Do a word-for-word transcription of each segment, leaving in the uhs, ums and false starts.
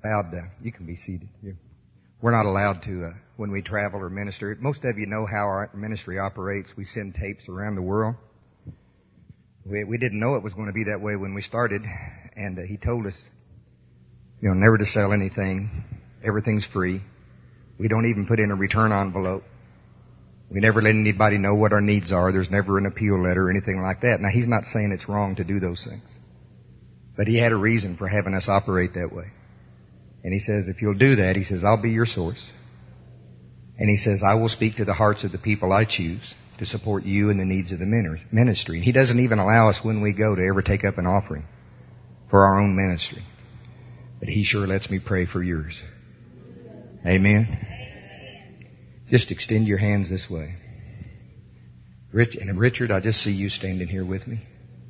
Allowed, uh, you can be seated here. We're not allowed to, uh, when we travel or minister. Most of you know how our ministry operates. We send tapes around the world. We, we didn't know it was going to be that way when we started, and uh, he told us, you know, never to sell anything. Everything's free. We don't even put in a return envelope. We never let anybody know what our needs are. There's never an appeal letter or anything like that. Now, he's not saying it's wrong to do those things, but he had a reason for having us operate that way. And he says, if you'll do that, he says, I'll be your source. And he says, I will speak to the hearts of the people I choose to support you and the needs of the ministry. He doesn't even allow us when we go to ever take up an offering for our own ministry. But he sure lets me pray for yours. Amen. Just extend your hands this way. Rich, and Richard, I just see you standing here with me.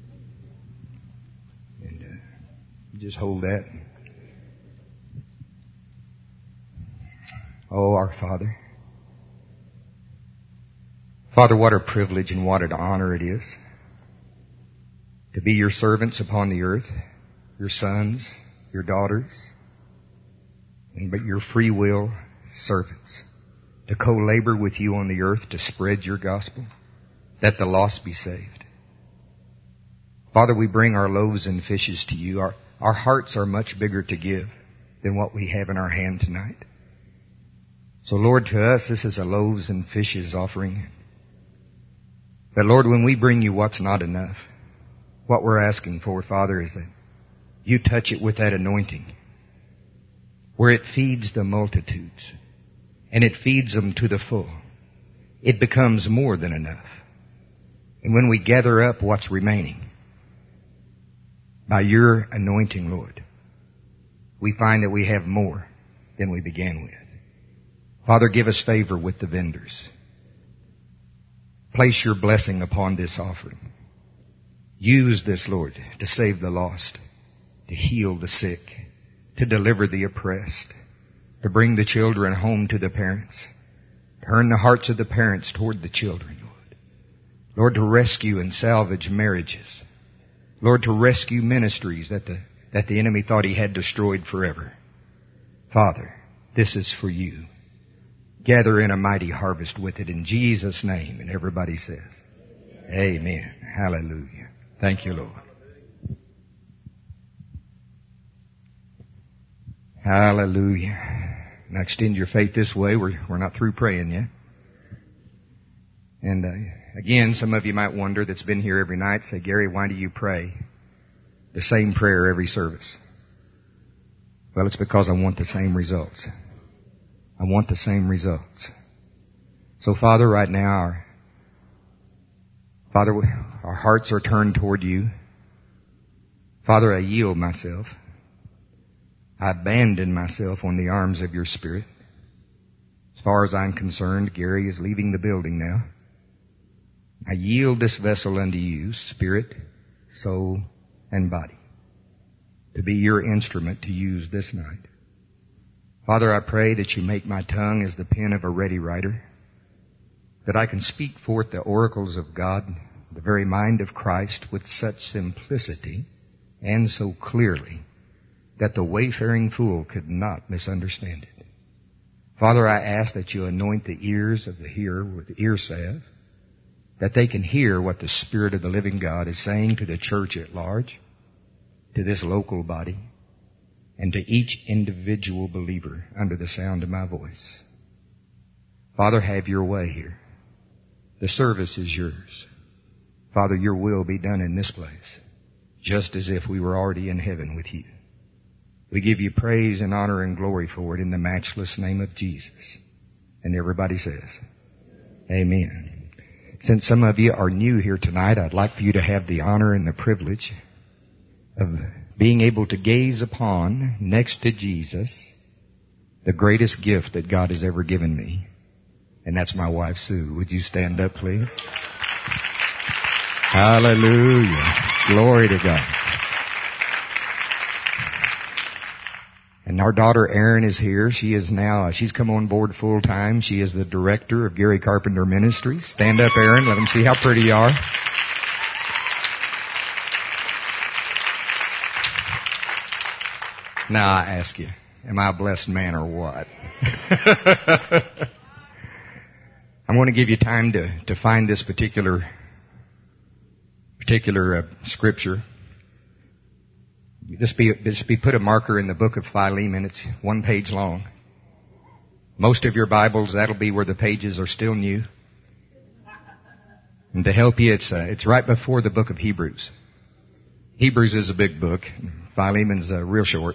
And uh, just hold that. Oh, our Father. Father, what a privilege and what an honor it is to be your servants upon the earth, your sons, your daughters, and but your free will servants, to co-labor with you on the earth to spread your gospel, that the lost be saved. Father, we bring our loaves and fishes to you. Our, our hearts are much bigger to give than what we have in our hand tonight. So, Lord, to us, this is a loaves and fishes offering. But, Lord, when we bring you what's not enough, what we're asking for, Father, is that you touch it with that anointing, where it feeds the multitudes, and it feeds them to the full. It becomes more than enough. And when we gather up what's remaining, by your anointing, Lord, we find that we have more than we began with. Father, give us favor with the vendors. Place your blessing upon this offering. Use this, Lord, to save the lost, to heal the sick, to deliver the oppressed, to bring the children home to the parents, turn the hearts of the parents toward the children, Lord. Lord, to rescue and salvage marriages. Lord, to rescue ministries that the, that the enemy thought he had destroyed forever. Father, this is for you. Gather in a mighty harvest with it in Jesus' name. And everybody says, amen. Hallelujah. Thank you, Lord. Hallelujah. Now extend your faith this way. We're, we're not through praying yet. And uh, again, some of you might wonder that's been here every night, say, Gary, why do you pray the same prayer every service? Well, it's because I want the same results. I want the same results. So, Father, right now, our, Father, our hearts are turned toward you. Father, I yield myself. I abandon myself on the arms of your Spirit. As far as I'm concerned, Gary is leaving the building now. I yield this vessel unto you, spirit, soul, and body, to be your instrument to use this night. Father, I pray that you make my tongue as the pen of a ready writer, that I can speak forth the oracles of God, the very mind of Christ, with such simplicity and so clearly that the wayfaring fool could not misunderstand it. Father, I ask that you anoint the ears of the hearer with ear salve, that they can hear what the Spirit of the living God is saying to the church at large, to this local body, and to each individual believer under the sound of my voice. Father, have your way here. The service is yours. Father, your will be done in this place, just as if we were already in heaven with you. We give you praise and honor and glory for it in the matchless name of Jesus. And everybody says, amen. Since some of you are new here tonight, I'd like for you to have the honor and the privilege of being able to gaze upon, next to Jesus, the greatest gift that God has ever given me. And that's my wife, Sue. Would you stand up, please? Hallelujah. Glory to God. And our daughter Erin is here. She is now, she's come on board full time. She is the director of Gary Carpenter Ministries. Stand up, Erin. Let them see how pretty you are. Now I ask you, Am I a blessed man or what? I'm going to give you time to, to find this particular particular uh, scripture. This be, this be put a marker in the book of Philemon. It's one page long. Most of your Bibles, that'll be where the pages are still new. And to help you, it's uh, it's right before the book of Hebrews. Hebrews is a big book. Philemon's uh, real short.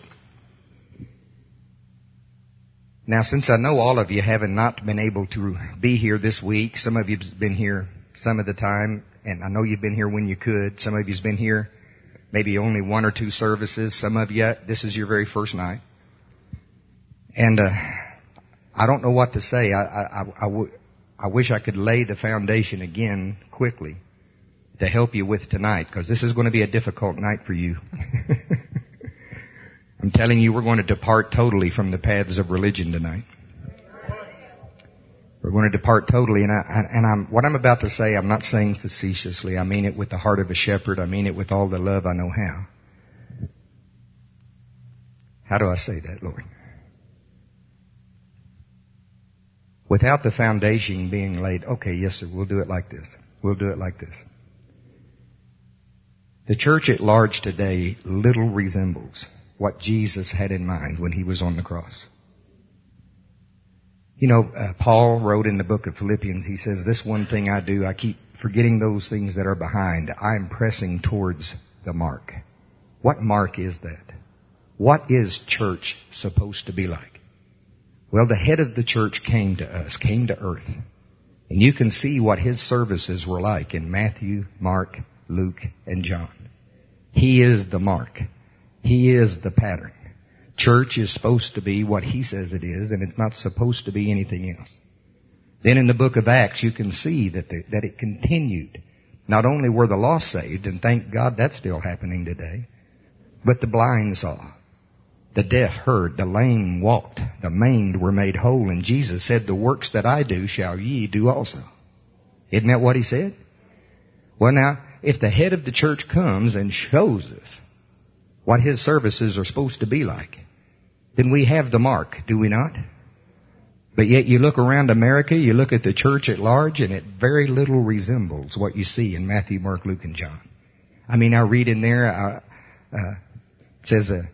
Now, since I know all of you haven't not been able to be here this week, some of you've been here some of the time, and I know you've been here when you could. Some of you've been here maybe only one or two services. Some of you, this is your very first night. And uh, I don't know what to say. I, I, I, I, w- I wish I could lay the foundation again quickly to help you with tonight, because this is going to be a difficult night for you. I'm telling you, we're going to depart totally from the paths of religion tonight. We're going to depart totally, and, I, and I'm, what I'm about to say, I'm not saying facetiously. I mean it with the heart of a shepherd. I mean it with all the love I know how. How do I say that, Lord? Without the foundation being laid, okay, yes, sir, we'll do it like this. We'll do it like this. The church at large today little resembles what Jesus had in mind when he was on the cross. You know, uh, Paul wrote in the book of Philippians, he says, this one thing I do, I keep forgetting those things that are behind. I'm pressing towards the mark. What mark is that? What is church supposed to be like? Well, the head of the church came to us, came to earth. And you can see what his services were like in Matthew, Mark, Luke, and John. He is the mark. He is the pattern. Church is supposed to be what he says it is, and it's not supposed to be anything else. Then in the book of Acts, you can see that the, that it continued. Not only were the lost saved, and thank God that's still happening today, but the blind saw, the deaf heard, the lame walked, the maimed were made whole, and Jesus said, the works that I do shall ye do also. Isn't that what he said? Well now, if the head of the church comes and shows us what his services are supposed to be like, then we have the mark, do we not? But yet you look around America, you look at the church at large, and it very little resembles what you see in Matthew, Mark, Luke, and John. I mean, I read in there, uh, uh, it says, uh,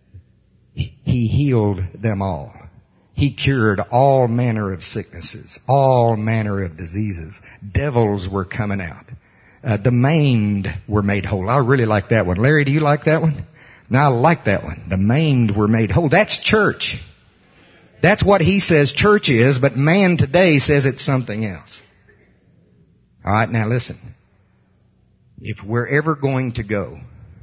he healed them all. He cured all manner of sicknesses, all manner of diseases. Devils were coming out. Uh, the maimed were made whole. I really like that one. Larry, do you like that one? Now I like that one. The maimed were made whole. That's church. That's what he says church is, but man today says it's something else. All right, now listen. If we're ever going to go,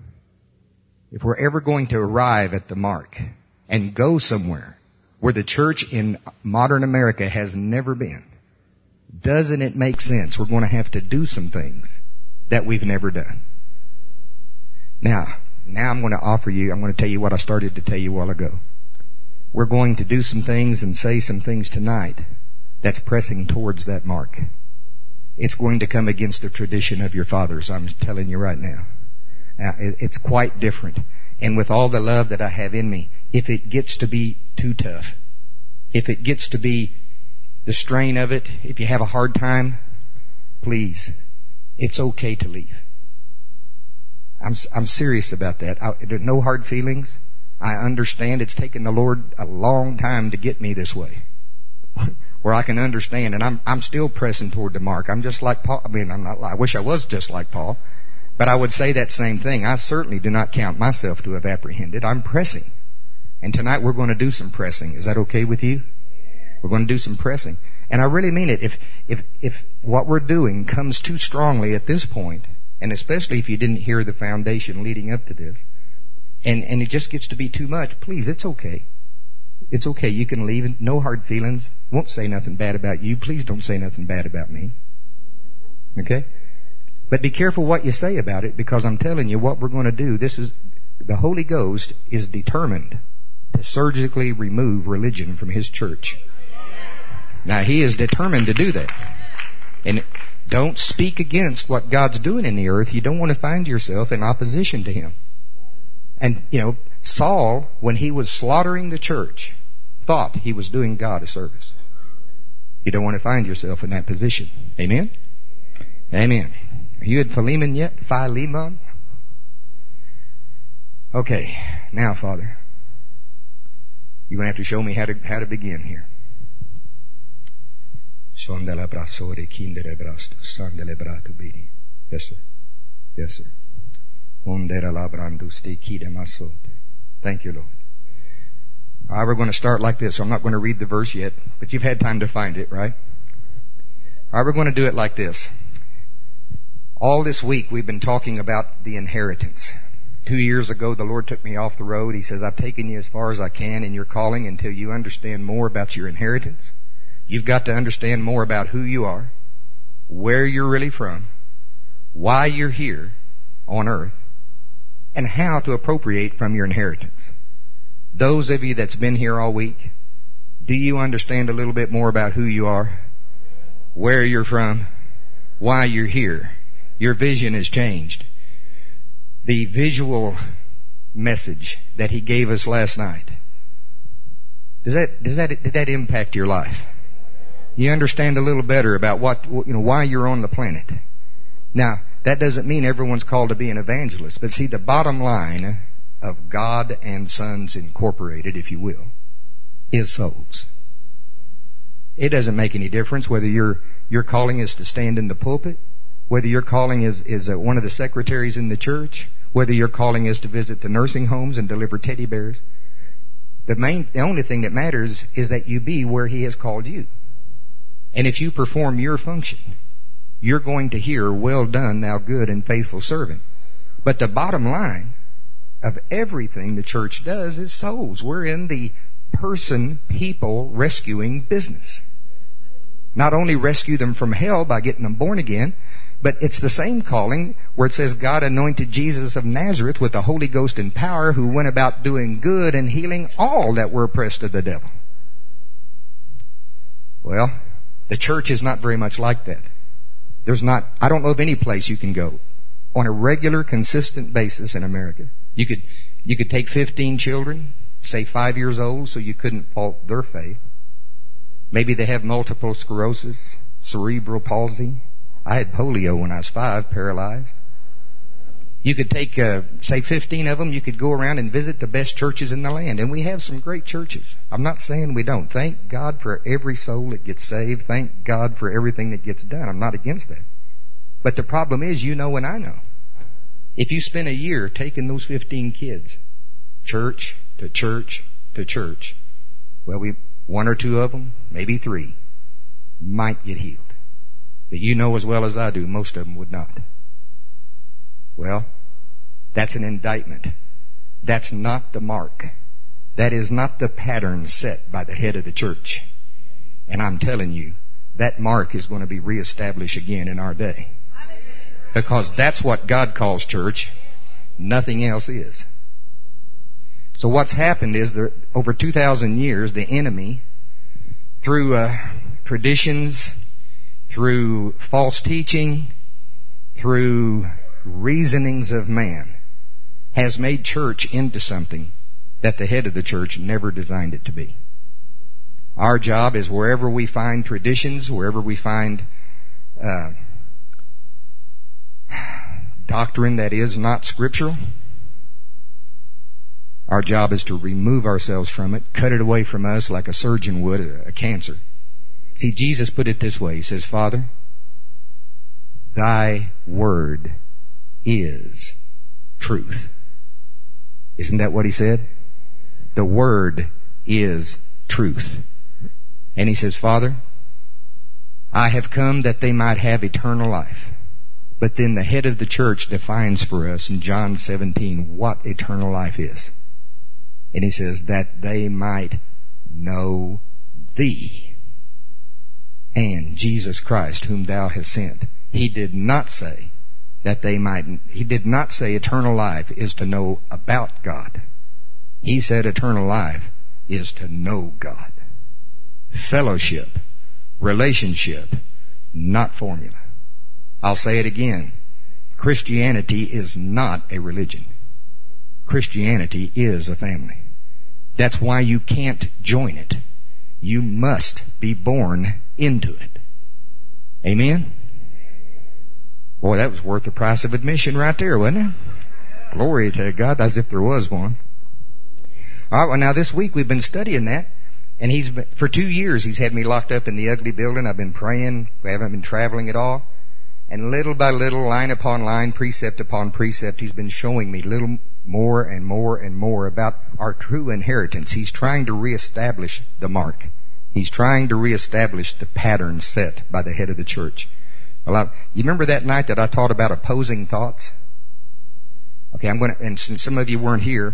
if we're ever going to arrive at the mark and go somewhere where the church in modern America has never been, doesn't it make sense? We're going to have to do some things that we've never done. Now, now I'm going to offer you, I'm going to tell you what I started to tell you a while ago. We're going to do some things and say some things tonight that's pressing towards that mark. It's going to come against the tradition of your fathers, I'm telling you right now. Now, it's quite different. And with all the love that I have in me, if it gets to be too tough, if it gets to be the strain of it, if you have a hard time, please, it's okay to leave. I'm I'm serious about that. I, there's no hard feelings. I understand it's taken the Lord a long time to get me this way, where I can understand, and I'm I'm still pressing toward the mark. I'm just like Paul. I mean, I'm not. I wish I was just like Paul, but I would say that same thing. I certainly do not count myself to have apprehended. I'm pressing, and tonight we're going to do some pressing. Is that okay with you? We're going to do some pressing, and I really mean it. If if if what we're doing comes too strongly at this point, and especially if you didn't hear the foundation leading up to this, and and it just gets to be too much, please, it's okay. It's okay. You can leave. No hard feelings. Won't say nothing bad about you. Please don't say nothing bad about me. Okay? But be careful what you say about it, because I'm telling you what we're going to do. This is, the Holy Ghost is determined to surgically remove religion from His church. Now, He is determined to do that. And don't speak against what God's doing in the earth. You don't want to find yourself in opposition to Him. And, you know, Saul, when he was slaughtering the church, thought he was doing God a service. You don't want to find yourself in that position. Amen? Amen. Are you at Philemon yet? Philemon? Okay. Now, Father, you're going to have to show me how to, how to begin here. Yes, sir. Yes, sir. Thank you, Lord. All right, we're going to start like this. So I'm not going to read the verse yet, but you've had time to find it, right? All right, we're going to do it like this. All this week we've been talking about the inheritance. Two years ago the Lord took me off the road. He says, I've taken you as far as I can in your calling until you understand more about your inheritance. You've got to understand more about who you are, where you're really from, why you're here on earth, and how to appropriate from your inheritance. Those of you that's been here all week, do you understand a little bit more about who you are, where you're from, why you're here? Your vision has changed. The visual message that He gave us last night, does that, does that, did that impact your life? You understand a little better about what, you know, why you're on the planet. Now, that doesn't mean everyone's called to be an evangelist, but see, the bottom line of God and Sons Incorporated, if you will, is souls. It doesn't make any difference whether your your calling is to stand in the pulpit, whether your calling is, is uh, one of the secretaries in the church, whether your calling is to visit the nursing homes and deliver teddy bears. The main, the only thing that matters is that you be where He has called you. And if you perform your function, you're going to hear, well done, thou good and faithful servant. But the bottom line of everything the church does is souls. We're in the person, people rescuing business. Not only rescue them from hell by getting them born again, but it's the same calling where it says God anointed Jesus of Nazareth with the Holy Ghost and power, who went about doing good and healing all that were oppressed of the devil. Well, the church is not very much like that. There's not, I don't know of any place you can go on a regular, consistent basis in America. You could, you could take fifteen children, say five years old, so you couldn't fault their faith. Maybe they have multiple sclerosis, cerebral palsy. I had polio when I was five, paralyzed. You could take, uh, say fifteen of them, you could go around and visit the best churches in the land. And we have some great churches. I'm not saying we don't. Thank God for every soul that gets saved. Thank God for everything that gets done. I'm not against that. But the problem is, you know and I know, if you spend a year taking those fifteen kids, church to church to church, well, we one or two of them, maybe three, might get healed. But you know as well as I do, most of them would not. Well, that's an indictment. That's not the mark. That is not the pattern set by the head of the church. And I'm telling you, that mark is going to be reestablished again in our day. Because that's what God calls church. Nothing else is. So what's happened is that over two thousand years, the enemy, through uh, traditions, through false teaching, through reasonings of man, has made church into something that the head of the church never designed it to be. Our job is wherever we find traditions, wherever we find uh, doctrine that is not scriptural, our job is to remove ourselves from it, cut it away from us like a surgeon would a, a cancer. See, Jesus put it this way. He says, Father, thy word is truth. Isn't that what He said? The word is truth. And He says, Father, I have come that they might have eternal life. But then the head of the church defines for us in John seventeen what eternal life is. And He says, that they might know Thee and Jesus Christ, whom Thou hast sent. He did not say that they might, He did not say eternal life is to know about God. He said eternal life is to know God. Fellowship, relationship, not formula. I'll say it again. Christianity is not a religion. Christianity is a family. That's why you can't join it. You must be born into it. Amen? Boy, that was worth the price of admission right there, wasn't it? Glory to God, as if there was one. All right, well, now this week we've been studying that, and he's been, for two years he's had me locked up in the ugly building. I've been praying. We haven't been traveling at all. And little by little, line upon line, precept upon precept, he's been showing me little more and more and more about our true inheritance. He's trying to reestablish the mark. He's trying to reestablish the pattern set by the head of the church. Well, I, you remember that night that I taught about opposing thoughts? Okay, I'm going to, and since some of you weren't here,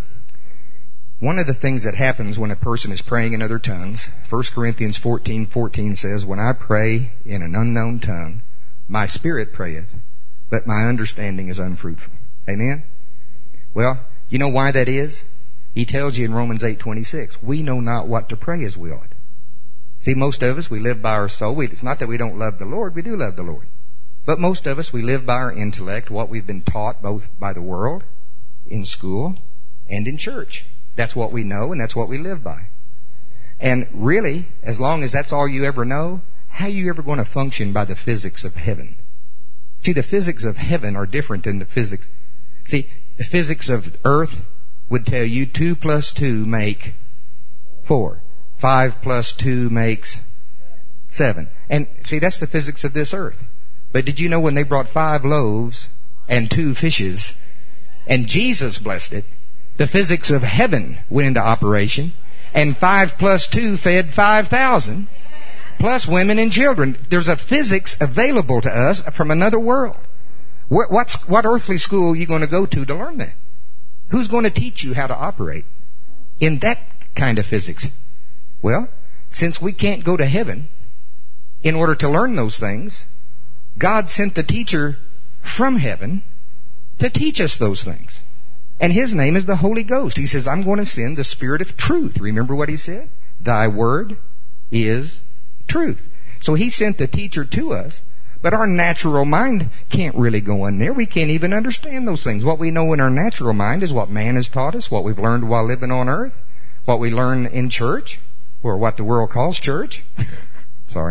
one of the things that happens when a person is praying in other tongues, First Corinthians fourteen fourteen says, when I pray in an unknown tongue, my spirit prayeth, but my understanding is unfruitful. Amen? Well, you know why that is? He tells you in Romans eight twenty-six, we know not what to pray as we ought. See, most of us, we live by our soul. We, it's not that we don't love the Lord. We do love the Lord. But most of us, we live by our intellect, what we've been taught both by the world, in school, and in church. That's what we know, and that's what we live by. And really, as long as that's all you ever know, how are you ever going to function by the physics of heaven? See, the physics of heaven are different than the physics. See, the physics of earth would tell you two plus two make four. Five plus two makes seven. And see, that's the physics of this earth. But did you know when they brought five loaves and two fishes, and Jesus blessed it, the physics of heaven went into operation, and five plus two fed five thousand, plus women and children. There's a physics available to us from another world. What's, what earthly school are you going to go to to learn that? Who's going to teach you how to operate in that kind of physics? Well, since we can't go to heaven in order to learn those things, God sent the teacher from heaven to teach us those things. And His name is the Holy Ghost. He says, I'm going to send the Spirit of truth. Remember what He said? Thy word is truth. So He sent the teacher to us, but our natural mind can't really go in there. We can't even understand those things. What we know in our natural mind is what man has taught us, what we've learned while living on earth, what we learn in church, or what the world calls church. Sorry.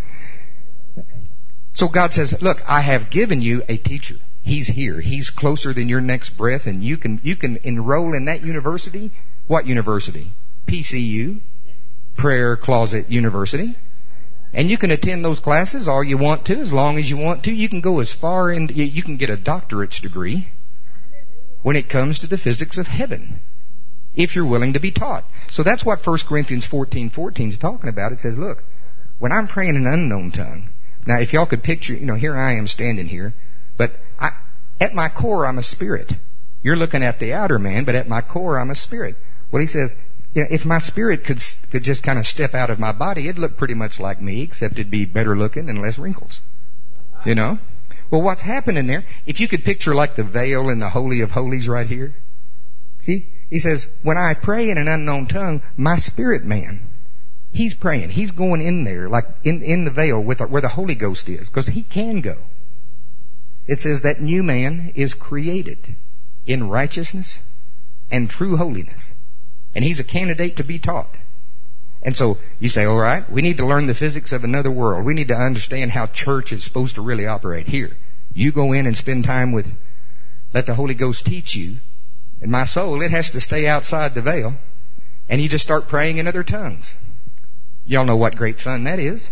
So God says, look, I have given you a teacher. He's here. He's closer than your next breath, and you can you can enroll in that university. What university? P C U, Prayer Closet University. And you can attend those classes all you want to, as long as you want to. You can go as far in, you can get a doctorate's degree when it comes to the physics of heaven, if you're willing to be taught. So that's what First Corinthians fourteen fourteen is talking about. It says, look, when I'm praying in an unknown tongue, now if y'all could picture, you know, here I am standing here, but I, at my core I'm a spirit. You're looking at the outer man, but at my core I'm a spirit. Well, he says, you know, if my spirit could could just kind of step out of my body, it'd look pretty much like me, except it'd be better looking and less wrinkles. You know? Well, what's happening there, if you could picture like the veil in the Holy of Holies right here, see? He says, when I pray in an unknown tongue, my spirit man, he's praying. He's going in there, like in, in the veil with where the Holy Ghost is, because he can go. It says that new man is created in righteousness and true holiness. And he's a candidate to be taught. And so you say, all right, we need to learn the physics of another world. We need to understand how church is supposed to really operate here. You go in and spend time with, let the Holy Ghost teach you. And my soul, it has to stay outside the veil. And you just start praying in other tongues. Y'all know what great fun that is.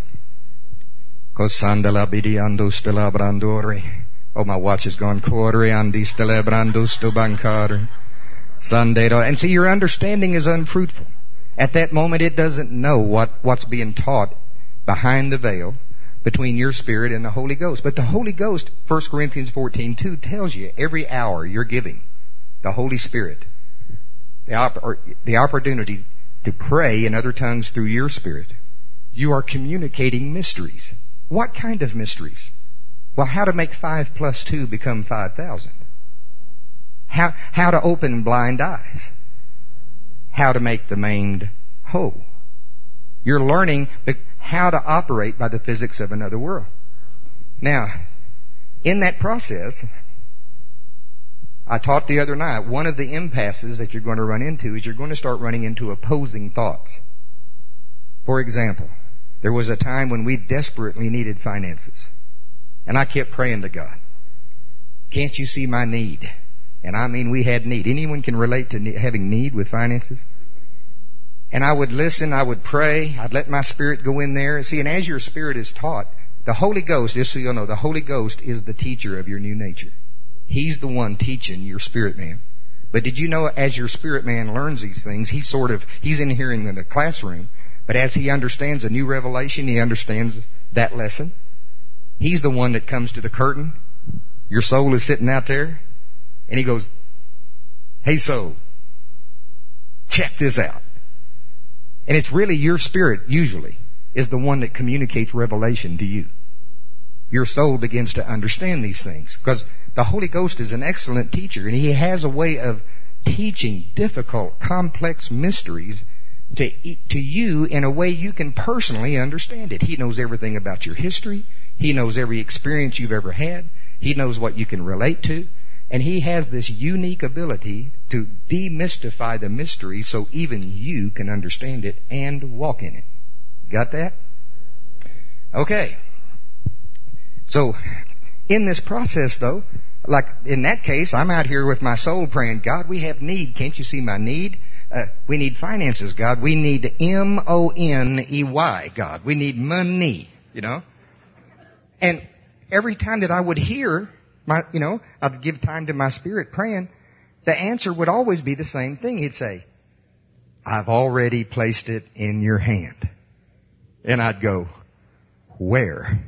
Oh, my watch has gone. And see, your understanding is unfruitful. At that moment, it doesn't know what, what's being taught behind the veil between your spirit and the Holy Ghost. But the Holy Ghost, First Corinthians fourteen two, tells you every hour you're giving the Holy Spirit the, op- or the opportunity to pray in other tongues through your spirit. You are communicating mysteries. What kind of mysteries? Well, how to make five plus two become five thousand. How, how to open blind eyes. How to make the maimed whole. You're learning how to operate by the physics of another world. Now, in that process, I taught the other night, one of the impasses that you're going to run into is you're going to start running into opposing thoughts. For example, there was a time when we desperately needed finances. And I kept praying to God. Can't you see my need? And I mean, we had need. Anyone can relate to ne- having need with finances? And I would listen, I would pray, I'd let my spirit go in there. See, and as your spirit is taught, the Holy Ghost, just so you'll know, the Holy Ghost is the teacher of your new nature. He's the one teaching your spirit man. But did you know, as your spirit man learns these things, he's sort of, he's in here in the classroom, but as he understands a new revelation, he understands that lesson. He's the one that comes to the curtain. Your soul is sitting out there, and he goes, "Hey soul, check this out." And it's really your spirit, usually, is the one that communicates revelation to you. Your soul begins to understand these things. Because the Holy Ghost is an excellent teacher, and He has a way of teaching difficult, complex mysteries to, to you in a way you can personally understand it. He knows everything about your history. He knows every experience you've ever had. He knows what you can relate to. And He has this unique ability to demystify the mystery so even you can understand it and walk in it. Got that? Okay. So, in this process though, like in that case, I'm out here with my soul praying, "God, we have need. Can't you see my need? Uh, we need finances, God. We need M O N E Y, God. We need money," you know? And every time that I would hear my, you know, I'd give time to my spirit praying, the answer would always be the same thing. He'd say, "I've already placed it in your hand." And I'd go, "Where?"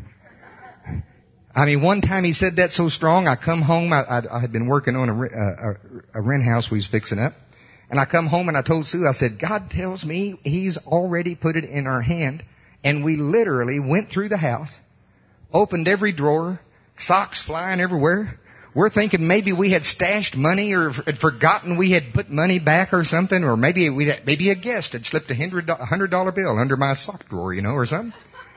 I mean, one time he said that so strong, I come home, I, I, I had been working on a, a, a rent house we was fixing up, and I come home and I told Sue, I said, "God tells me He's already put it in our hand," and we literally went through the house, opened every drawer, socks flying everywhere. We're thinking maybe we had stashed money or had forgotten we had put money back or something, or maybe we maybe a guest had slipped a hundred dollar bill under my sock drawer, you know, or something.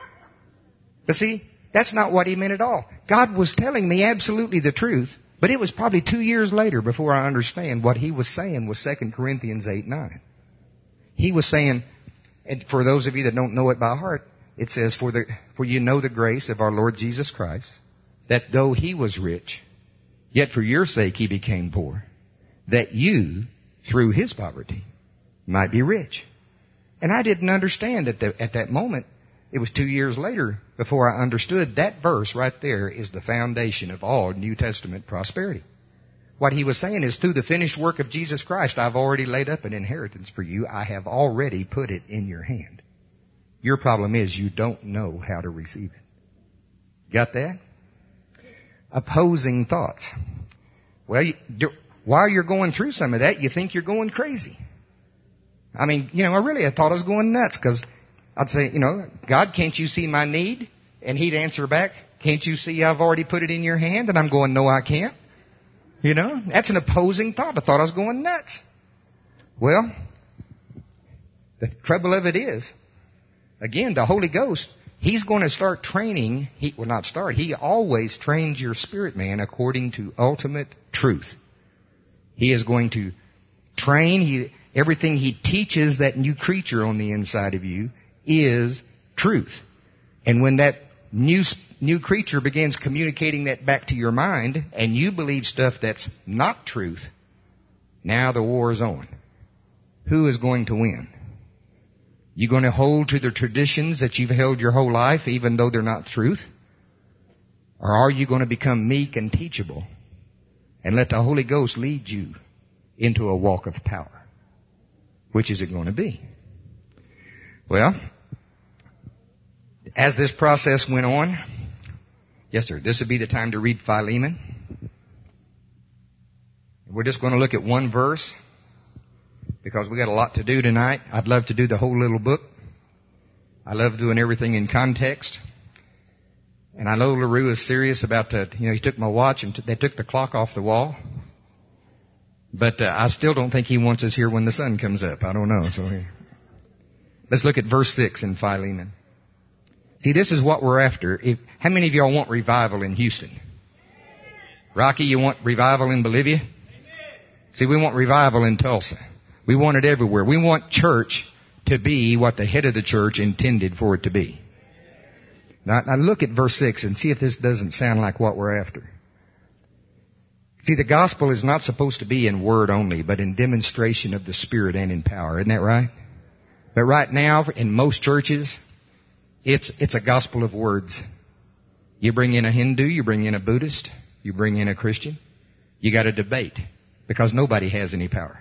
But see, that's not what He meant at all. God was telling me absolutely the truth, but it was probably two years later before I understand what He was saying was Second Corinthians eight nine. He was saying, and for those of you that don't know it by heart, it says, for the for you know the grace of our Lord Jesus Christ, that though He was rich, yet for your sake He became poor, that you, through His poverty, might be rich. And I didn't understand at, the, at that moment. It was two years later before I understood that verse right there is the foundation of all New Testament prosperity. What he was saying is, through the finished work of Jesus Christ, I've already laid up an inheritance for you. I have already put it in your hand. Your problem is you don't know how to receive it. Got that? Opposing thoughts. Well, you, while you're going through some of that, you think you're going crazy. I mean, you know, I really I thought I was going nuts, because I'd say, you know, "God, can't you see my need?" And He'd answer back, "Can't you see I've already put it in your hand?" And I'm going, "No, I can't." You know, that's an opposing thought. I thought I was going nuts. Well, the trouble of it is, again, the Holy Ghost, He's going to start training, he will not start, He always trains your spirit man according to ultimate truth. He is going to train, he, everything He teaches that new creature on the inside of you is truth. And when that new new creature begins communicating that back to your mind, and you believe stuff that's not truth, now the war is on. Who is going to win? You going to hold to the traditions that you've held your whole life, even though they're not truth? Or are you going to become meek and teachable and let the Holy Ghost lead you into a walk of power? Which is it going to be? Well, as this process went on, yes sir, this would be the time to read Philemon. We're just going to look at one verse, because we got a lot to do tonight. I'd love to do the whole little book. I love doing everything in context. And I know LaRue is serious about the, you know, he took my watch and t- they took the clock off the wall. But uh, I still don't think he wants us here when the sun comes up. I don't know. So let's look at verse six in Philemon. See, this is what we're after. If, how many of y'all want revival in Houston? Rocky, you want revival in Bolivia? See, we want revival in Tulsa. We want it everywhere. We want church to be what the head of the church intended for it to be. Now, now look at verse six and see if this doesn't sound like what we're after. See, the gospel is not supposed to be in word only, but in demonstration of the Spirit and in power. Isn't that right? But right now, in most churches, it's, it's a gospel of words. You bring in a Hindu, you bring in a Buddhist, you bring in a Christian, you got a debate because nobody has any power.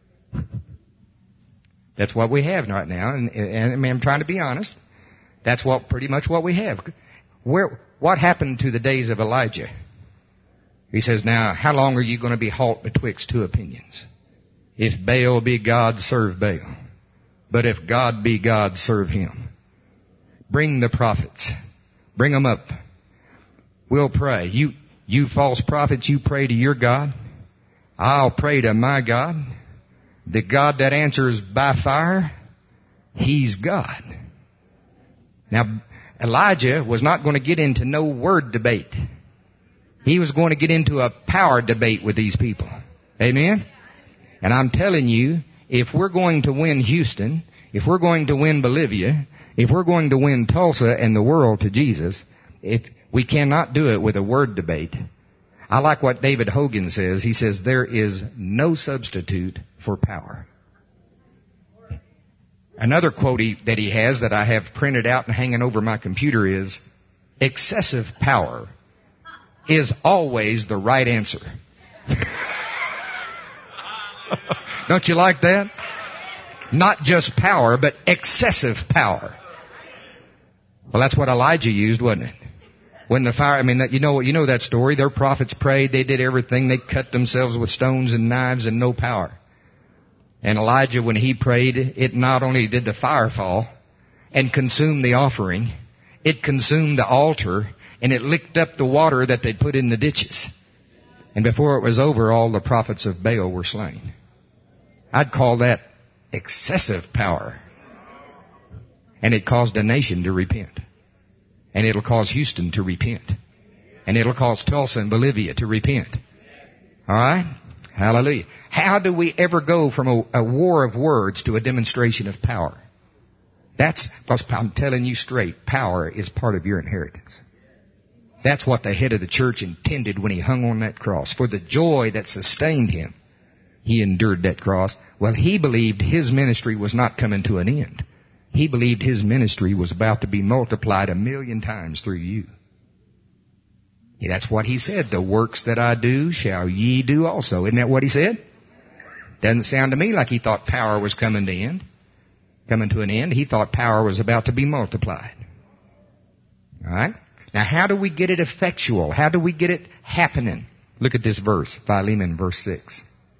That's what we have right now, and, and I mean, I'm trying to be honest. That's what pretty much what we have. Where, what happened to the days of Elijah? He says, now, how long are you going to be halt betwixt two opinions? If Baal be God, serve Baal. But if God be God, serve him. Bring the prophets. Bring them up. We'll pray. You, you false prophets, you pray to your God. I'll pray to my God. The God that answers by fire, He's God. Now, Elijah was not going to get into no word debate. He was going to get into a power debate with these people. Amen? And I'm telling you, if we're going to win Houston, if we're going to win Bolivia, if we're going to win Tulsa and the world to Jesus, if we cannot do it with a word debate. I like what David Hogan says. He says, there is no substitute for power. Another quote he, that he has that I have printed out and hanging over my computer is, excessive power is always the right answer. Don't you like that? Not just power, but excessive power. Well, that's what Elijah used, wasn't it? When the fire, I mean, that, you know, you know that story. Their prophets prayed. They did everything. They cut themselves with stones and knives and no power. And Elijah, when he prayed, it not only did the fire fall and consume the offering, it consumed the altar and it licked up the water that they'd put in the ditches. And before it was over, all the prophets of Baal were slain. I'd call that excessive power. And it caused a nation to repent. And it'll cause Houston to repent. And it'll cause Tulsa and Bolivia to repent. All right? Hallelujah. How do we ever go from a, a war of words to a demonstration of power? That's, because I'm telling you straight, power is part of your inheritance. That's what the head of the church intended when he hung on that cross. For the joy that sustained him, he endured that cross. Well, he believed his ministry was not coming to an end. He believed his ministry was about to be multiplied a million times through you. Yeah, that's what he said. The works that I do shall ye do also. Isn't that what he said? Doesn't sound to me like he thought power was coming to end. Coming to an end. He thought power was about to be multiplied. All right? Now, how do we get it effectual? How do we get it happening? Look at this verse, Philemon, verse six.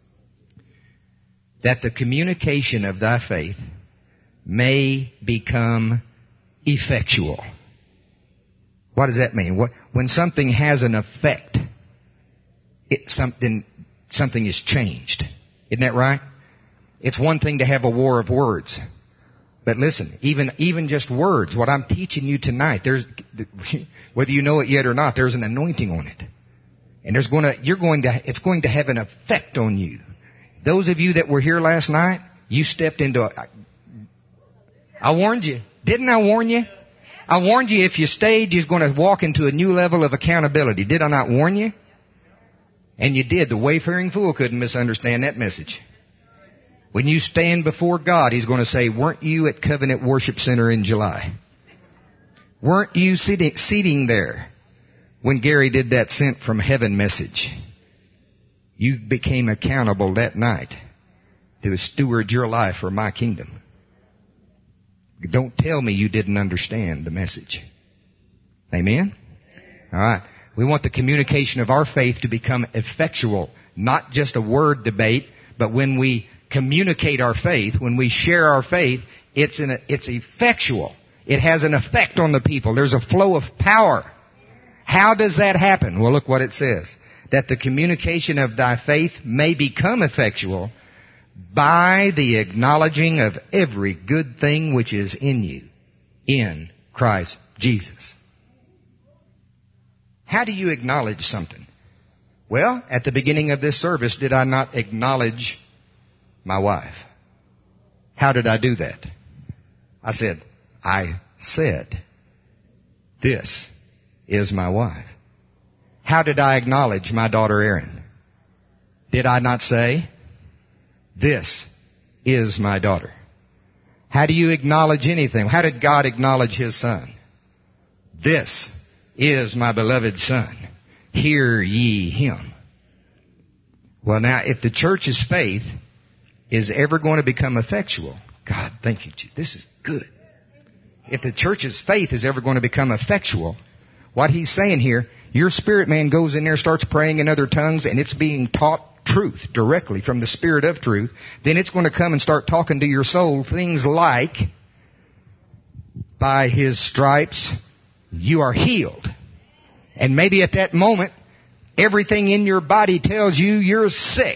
That the communication of thy faith may become effectual. What does that mean? What, when something has an effect, it, something, something is changed. Isn't that right? It's one thing to have a war of words. But listen, even, even just words, what I'm teaching you tonight, there's, whether you know it yet or not, there's an anointing on it. And there's going to, you're going to, it's going to have an effect on you. Those of you that were here last night, you stepped into a, I warned you. Didn't I warn you? I warned you if you stayed, you're going to walk into a new level of accountability. Did I not warn you? And you did. The wayfaring fool couldn't misunderstand that message. When you stand before God, He's going to say, weren't you at Covenant Worship Center in July? Weren't you sitting, seating there when Gary did that sent from heaven message? You became accountable that night to steward your life for my kingdom. Don't tell me you didn't understand the message. Amen? All right. We want the communication of our faith to become effectual, not just a word debate, but when we communicate our faith, when we share our faith, it's an, it's effectual. It has an effect on the people. There's a flow of power. How does that happen? Well, look what it says. That the communication of thy faith may become effectual by the acknowledging of every good thing which is in you, in Christ Jesus. How do you acknowledge something? Well, at the beginning of this service, did I not acknowledge my wife? How did I do that? I said, I said, this is my wife. How did I acknowledge my daughter Erin? Did I not say, this is my daughter? How do you acknowledge anything? How did God acknowledge His Son? This is my beloved Son. Hear ye Him. Well, now, if the church's faith is ever going to become effectual, God, thank you, Jesus. This is good. If the church's faith is ever going to become effectual, what He's saying here, your spirit man goes in there, starts praying in other tongues, and it's being taught truth directly from the Spirit of truth, then it's going to come and start talking to your soul things like, by His stripes you are healed. And maybe at that moment, everything in your body tells you you're sick.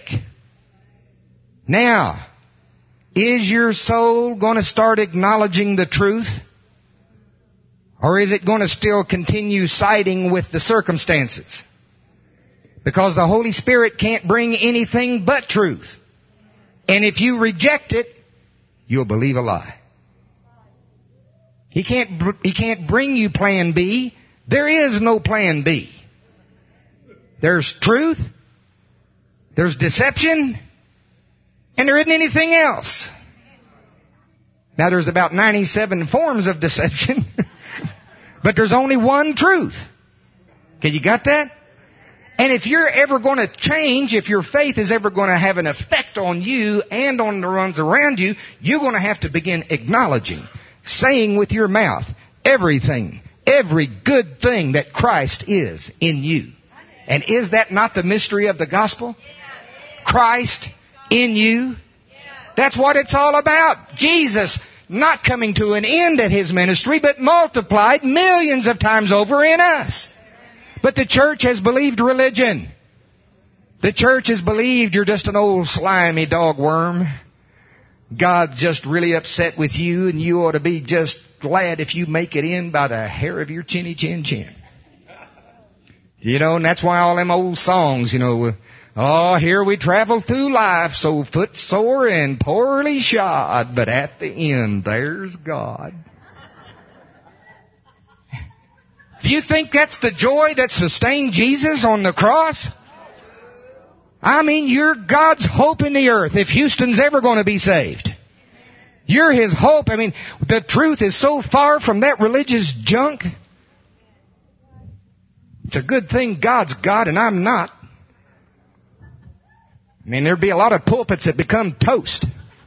Now, is your soul going to start acknowledging the truth? Or is it going to still continue siding with the circumstances? Because the Holy Spirit can't bring anything but truth. And if you reject it, you'll believe a lie. He can't, he can't bring you plan B. There is no plan B. There's truth, there's deception, and there isn't anything else. Now there's about ninety-seven forms of deception, but there's only one truth. Okay, you got that? And if you're ever going to change, if your faith is ever going to have an effect on you and on the ones around you, you're going to have to begin acknowledging, saying with your mouth, everything, every good thing that Christ is in you. And is that not the mystery of the gospel? Christ in you. That's what it's all about. Jesus not coming to an end at His ministry, but multiplied millions of times over in us. But the church has believed religion. The church has believed you're just an old slimy dog worm. God's just really upset with you, and you ought to be just glad if you make it in by the hair of your chinny chin chin. You know, and that's why all them old songs, you know, oh, here we travel through life so footsore and poorly shod, but at the end there's God. Do you think that's the joy that sustained Jesus on the cross? I mean, you're God's hope in the earth if Houston's ever going to be saved. You're His hope. I mean, the truth is so far from that religious junk. It's a good thing God's God and I'm not. I mean, there'd be a lot of pulpits that become toast.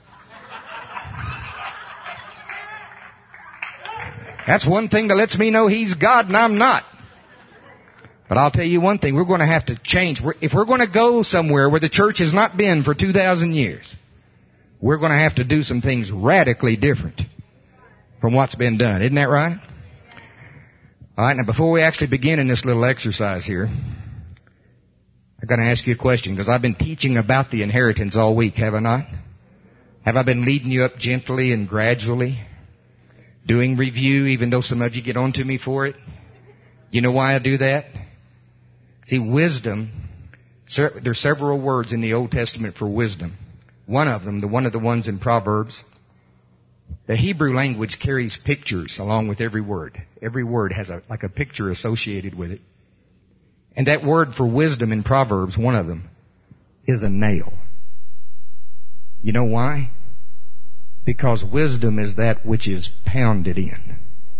That's one thing that lets me know He's God and I'm not. But I'll tell you one thing, we're going to have to change. If we're going to go somewhere where the church has not been for two thousand years, we're going to have to do some things radically different from what's been done. Isn't that right? All right, now before we actually begin in this little exercise here, I've got to ask you a question, because I've been teaching about the inheritance all week, have I not? Have I been leading you up gently and gradually? Doing review, even though some of you get on to me for it? You know why I do that? See, wisdom, there's several words in the Old Testament for wisdom. One of them, the one of the ones in Proverbs, the Hebrew language carries pictures along with every word. Every word has a, like a picture associated with it. And that word for wisdom in Proverbs, one of them, is a nail. You know why? Because wisdom is that which is pounded in.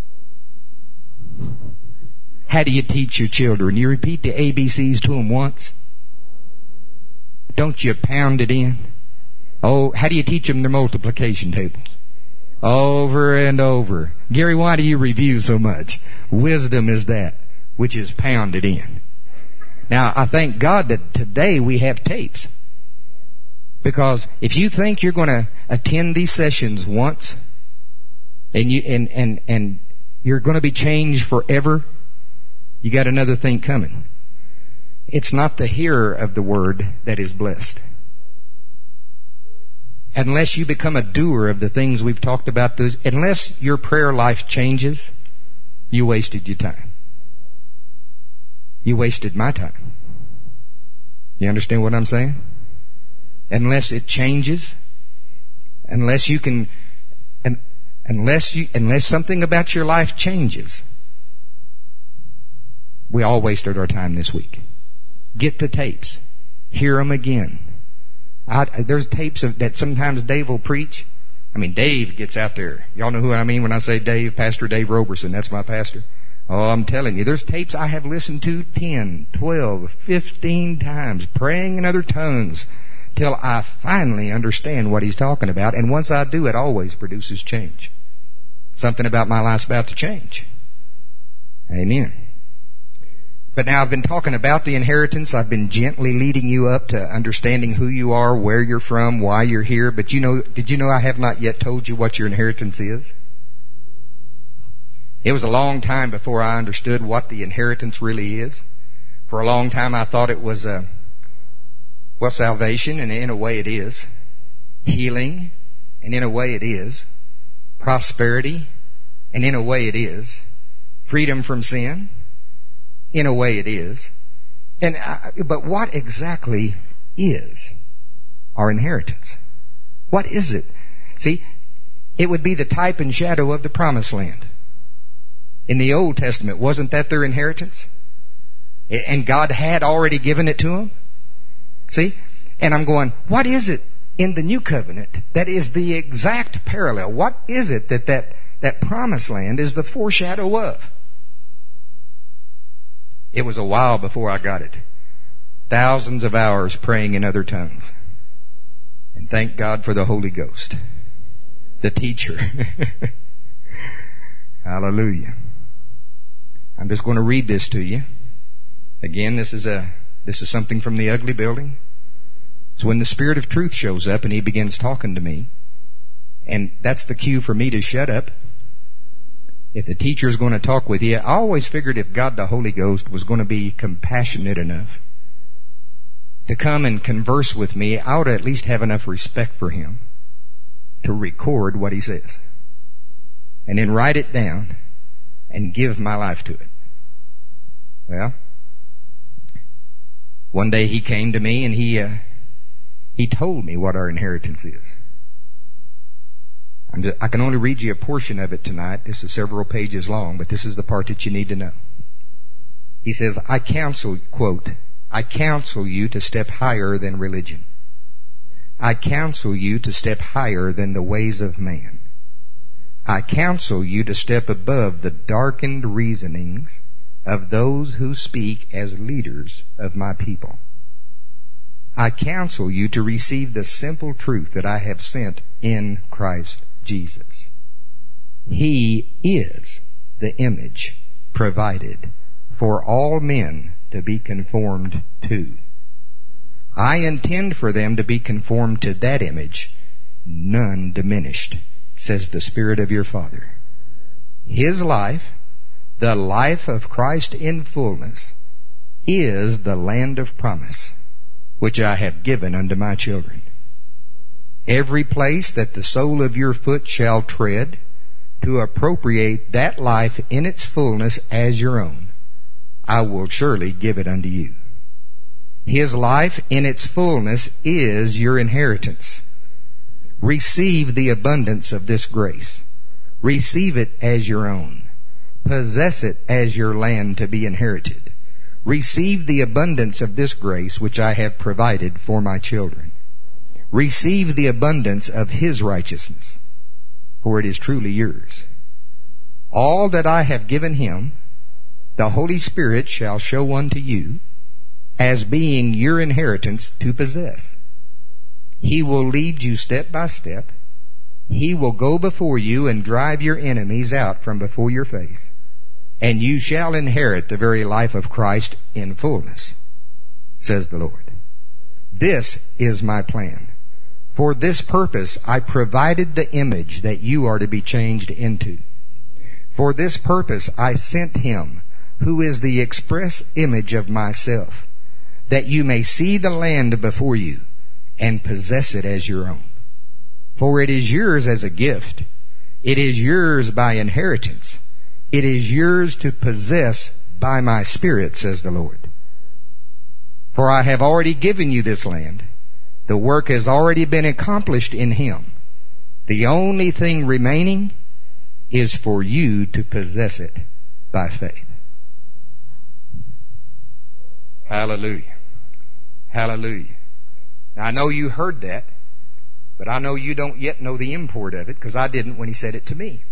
How do you teach your children? You repeat the A B Cs to them once. Don't you pound it in? Oh, how do you teach them their multiplication tables? Over and over. Gary, why do you review so much? Wisdom is that which is pounded in. Now, I thank God that today we have tapes. Because if you think you're going to attend these sessions once, and you and, and, and you're going to be changed forever, you got another thing coming. It's not the hearer of the word that is blessed. Unless you become a doer of the things we've talked about, those, unless your prayer life changes, you wasted your time. You wasted my time. You understand what I'm saying? Unless it changes, unless you can, unless you, unless something about your life changes, we all wasted our time this week. Get the tapes. Hear them again. I, there's tapes of, that sometimes Dave will preach. I mean, Dave gets out there. Y'all know who I mean when I say Dave? Pastor Dave Roberson. That's my pastor. Oh, I'm telling you, there's tapes I have listened to ten, twelve, fifteen times, praying in other tongues, till I finally understand what he's talking about. And once I do, it always produces change. Something about my life's about to change. Amen. But now I've been talking about the inheritance. I've been gently leading you up to understanding who you are, where you're from, why you're here. But you know, did you know I have not yet told you what your inheritance is? It was a long time before I understood what the inheritance really is. For a long time I thought it was, uh, well, salvation, and in a way it is. Healing, and in a way it is. Prosperity, and in a way it is. Freedom from sin, in a way it is. And I, but what exactly is our inheritance? What is it? See, it would be the type and shadow of the promised land. In the Old Testament, wasn't that their inheritance? And God had already given it to them? See? And I'm going, what is it in the New Covenant that is the exact parallel? What is it that that, that promised land is the foreshadow of? It was a while before I got it. Thousands of hours praying in other tongues. And thank God for the Holy Ghost, the teacher. Hallelujah. I'm just going to read this to you. Again, this is a this is something from the ugly building. So when the Spirit of truth shows up and He begins talking to me, and that's the cue for me to shut up. If the teacher's going to talk with you, I always figured if God the Holy Ghost was going to be compassionate enough to come and converse with me, I ought to at least have enough respect for Him to record what He says. And then write it down and give my life to it. Well, one day He came to me and He uh, He told me what our inheritance is. I'm just, I can only read you a portion of it tonight. This is several pages long, but this is the part that you need to know. He says, I counsel, quote, I counsel you to step higher than religion. I counsel you to step higher than the ways of man. I counsel you to step above the darkened reasonings of those who speak as leaders of my people. I counsel you to receive the simple truth that I have sent in Christ Jesus. He is the image provided for all men to be conformed to. I intend for them to be conformed to that image, none diminished, says the Spirit of your Father. His life, the life of Christ in fullness, is the land of promise, which I have given unto my children. Every place that the sole of your foot shall tread, to appropriate that life in its fullness as your own, I will surely give it unto you. His life in its fullness is your inheritance. Receive the abundance of this grace. Receive it as your own. Possess it as your land to be inherited. Receive the abundance of this grace which I have provided for my children. Receive the abundance of His righteousness, for it is truly yours. All that I have given Him, the Holy Spirit shall show unto you, as being your inheritance to possess. He will lead you step by step. He will go before you and drive your enemies out from before your face. And you shall inherit the very life of Christ in fullness, says the Lord. This is my plan. For this purpose I provided the image that you are to be changed into. For this purpose I sent Him, who is the express image of myself, that you may see the land before you and possess it as your own. For it is yours as a gift. It is yours by inheritance. It is yours to possess by my Spirit, says the Lord. For I have already given you this land. The work has already been accomplished in Him. The only thing remaining is for you to possess it by faith. Hallelujah. Hallelujah. Now I know you heard that, but I know you don't yet know the import of it, because I didn't when He said it to me.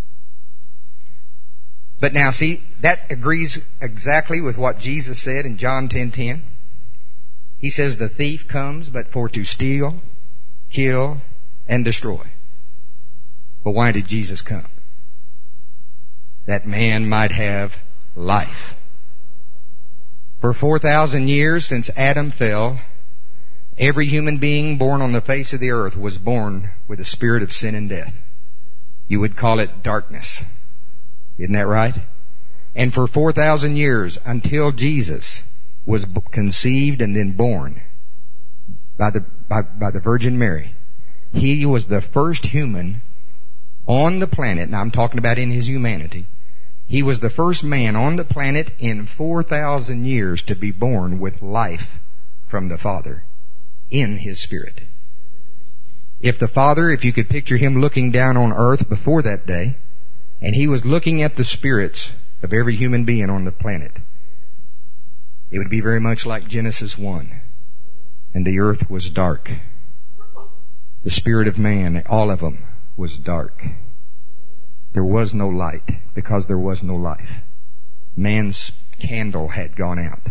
But now see, that agrees exactly with what Jesus said in John ten ten. He says the thief comes but for to steal, kill, and destroy. But why did Jesus come? That man might have life. For four thousand years since Adam fell, every human being born on the face of the earth was born with a spirit of sin and death. You would call it darkness. Isn't that right? And for four thousand years, until Jesus was conceived and then born by the, by, by the Virgin Mary, He was the first human on the planet, now I'm talking about in His humanity, He was the first man on the planet in four thousand years to be born with life from the Father in His Spirit. If the Father, if you could picture Him looking down on earth before that day, and He was looking at the spirits of every human being on the planet, it would be very much like Genesis one. And the earth was dark. The spirit of man, all of them, was dark. There was no light because there was no life. Man's candle had gone out.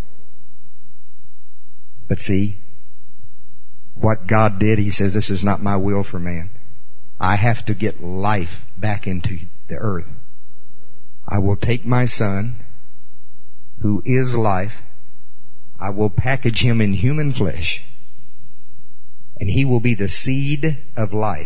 But see, what God did, He says, this is not my will for man. I have to get life back into the earth. I will take my Son, who is life. I will package Him in human flesh, and He will be the seed of life.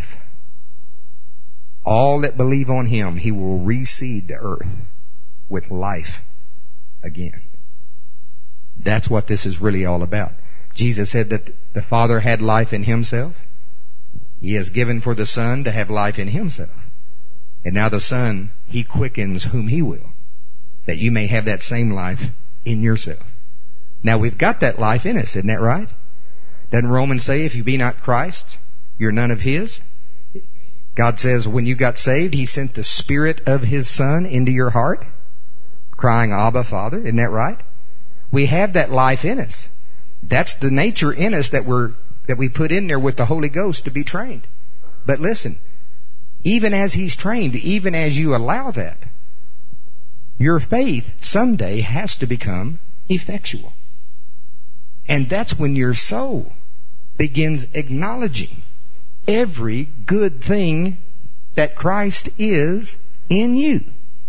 All that believe on Him, He will reseed the earth with life again. That's what this is really all about. Jesus said that the Father had life in Himself. He has given for the Son to have life in Himself. And now the Son, He quickens whom He will, that you may have that same life in yourself. Now we've got that life in us, isn't that right? Doesn't Romans say, if you be not Christ, you're none of His? God says when you got saved, He sent the Spirit of His Son into your heart, crying, Abba, Father. Isn't that right? We have that life in us. That's the nature in us that we're that we put in there with the Holy Ghost to be trained. But listen, even as He's trained, even as you allow that, your faith someday has to become effectual. And that's when your soul begins acknowledging every good thing that Christ is in you.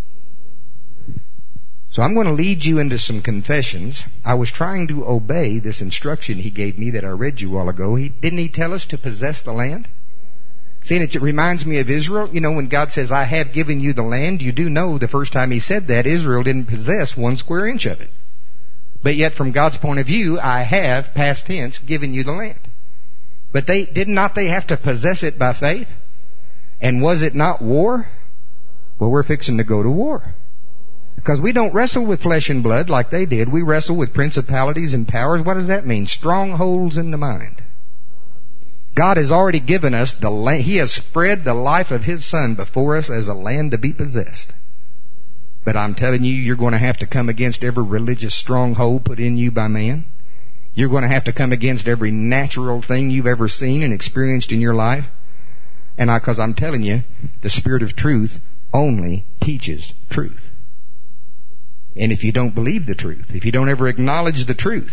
So I'm going to lead you into some confessions. I was trying to obey this instruction He gave me that I read you a while ago. He, didn't He tell us to possess the land? See, and it reminds me of Israel. You know, when God says, I have given you the land, you do know the first time He said that, Israel didn't possess one square inch of it. But yet, from God's point of view, I have, past tense, given you the land. But they did not they have to possess it by faith? And was it not war? Well, we're fixing to go to war. Because we don't wrestle with flesh and blood like they did. We wrestle with principalities and powers. What does that mean? Strongholds in the mind. God has already given us the land. He has spread the life of His Son before us as a land to be possessed. But I'm telling you, you're going to have to come against every religious stronghold put in you by man. You're going to have to come against every natural thing you've ever seen and experienced in your life. And because I'm telling you, the Spirit of truth only teaches truth. And if you don't believe the truth, if you don't ever acknowledge the truth,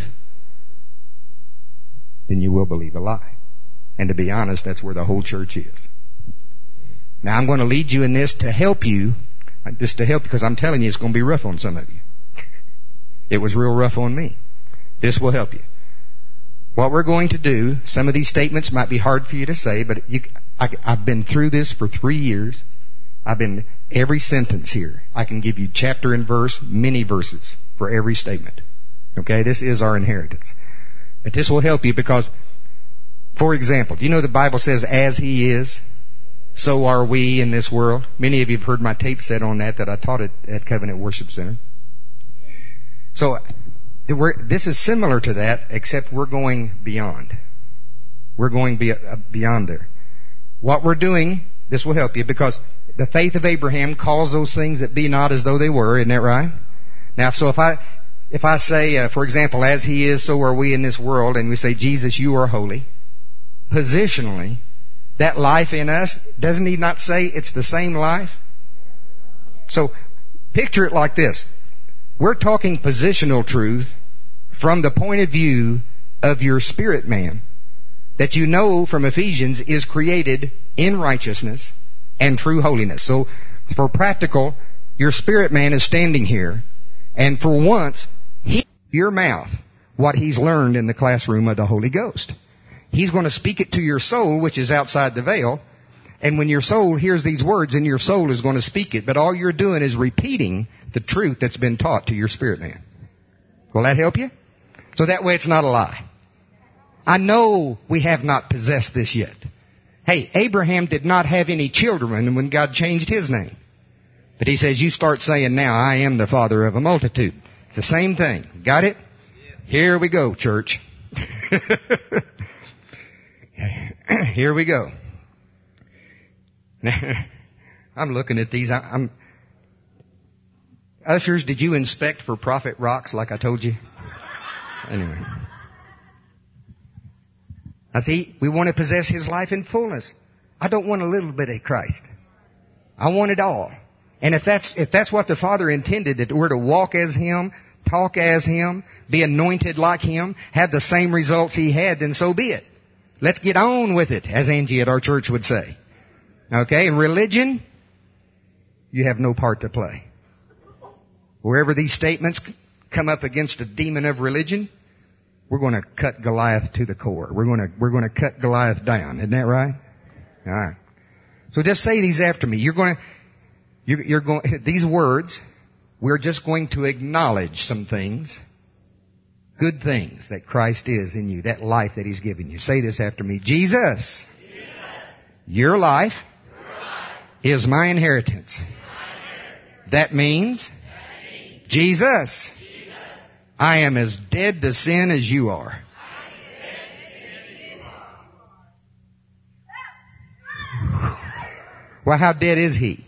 then you will believe a lie. And to be honest, that's where the whole church is. Now I'm going to lead you in this to help you, just to help, because I'm telling you it's going to be rough on some of you. It was real rough on me. This will help you. What we're going to do, some of these statements might be hard for you to say, but you, I, I've been through this for three years. I've been, every sentence here, I can give you chapter and verse, many verses for every statement. Okay, this is our inheritance. But this will help you because, for example, do you know the Bible says, as He is, so are we in this world? Many of you have heard my tape set on that that I taught at, at Covenant Worship Center. So, We're, this is similar to that, except we're going beyond. We're going be, uh, beyond there. What we're doing, this will help you, because the faith of Abraham calls those things that be not as though they were. Isn't that right? Now, so if I if I say, uh, for example, as He is, so are we in this world, and we say, Jesus, you are holy, positionally, that life in us, doesn't He not say it's the same life? So, picture it like this. We're talking positional truth from the point of view of your spirit man, that you know from Ephesians is created in righteousness and true holiness. So, for practical, your spirit man is standing here, and for once, he, your mouth, what he's learned in the classroom of the Holy Ghost. He's going to speak it to your soul, which is outside the veil, and when your soul hears these words, and your soul is going to speak it, but all you're doing is repeating the truth that's been taught to your spirit man. Will that help you? So that way it's not a lie. I know we have not possessed this yet. Hey, Abraham did not have any children when God changed his name. But He says, you start saying now, I am the father of a multitude. It's the same thing. Got it? Here we go, church. Here we go. I'm looking at these. I'm, ushers, did you inspect for prophet rocks like I told you? Anyway. I see, we want to possess His life in fullness. I don't want a little bit of Christ. I want it all. And if that's, if that's what the Father intended, that we're to walk as Him, talk as Him, be anointed like Him, have the same results He had, then so be it. Let's get on with it, as Angie at our church would say. Okay, and religion, you have no part to play. Wherever these statements come up against a demon of religion, we're going to cut Goliath to the core. We're going to, we're going to cut Goliath down. Isn't that right? All right. So just say these after me. You're going to, you're, you're going, these words, we're just going to acknowledge some things, good things that Christ is in you, that life that He's given you. Say this after me. Jesus, Jesus. Your life, your life is my inheritance. My inheritance. That means, that means Jesus, Jesus, I am as dead to sin as you are. Well, how dead is He?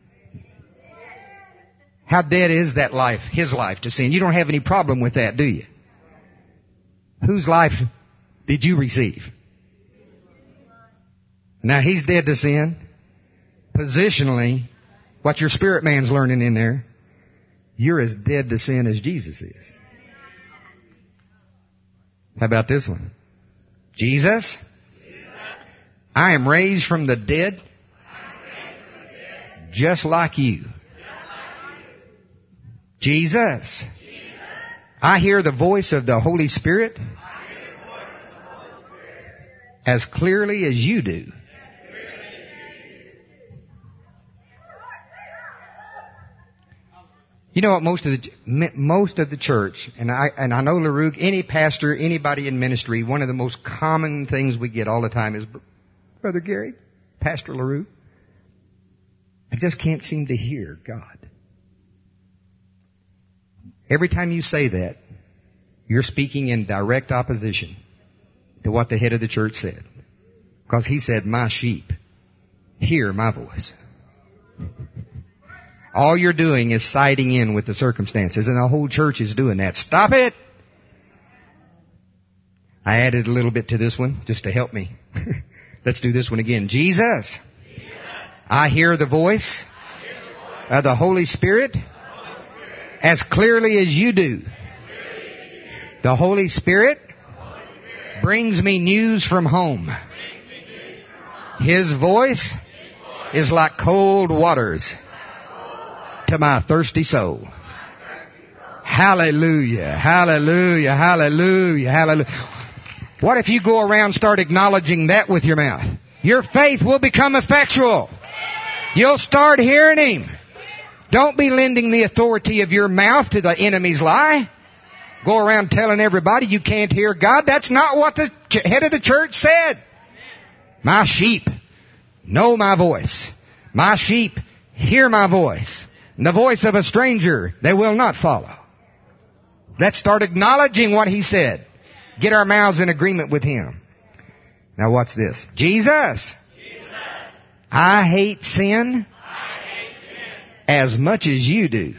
How dead is that life, His life to sin? You don't have any problem with that, do you? Whose life did you receive? Now, He's dead to sin. Positionally, what your spirit man's learning in there, you're as dead to sin as Jesus is. How about this one? Jesus, I am raised from the dead just like you. Jesus, I hear the voice of the Holy Spirit as clearly as you do. You know what? Most of the most of the church, and I and I know LaRue, any pastor, anybody in ministry, one of the most common things we get all the time is, Brother Gary, Pastor LaRue, I just can't seem to hear God. Every time you say that, you're speaking in direct opposition to what the head of the church said. Because He said, my sheep hear my voice. All you're doing is siding in with the circumstances, and the whole church is doing that. Stop it! I added a little bit to this one just to help me. Let's do this one again. Jesus, Jesus. I hear the voice, hear the voice of the Holy Spirit, the Holy Spirit as clearly as you do. The Holy Spirit, the Holy Spirit brings me news from home. News from home. His, voice His voice is like cold waters to my thirsty soul. Hallelujah, hallelujah, hallelujah, hallelujah. What if you go around and start acknowledging that with your mouth? Your faith will become effectual. You'll start hearing Him. Don't be lending the authority of your mouth to the enemy's lie. Go around telling everybody you can't hear God. That's not what the head of the church said. My sheep know my voice. My sheep hear my voice. And the voice of a stranger they will not follow. Let's start acknowledging what He said. Get our mouths in agreement with Him. Now watch this. Jesus, Jesus. I hate sin, I hate sin as much as you do.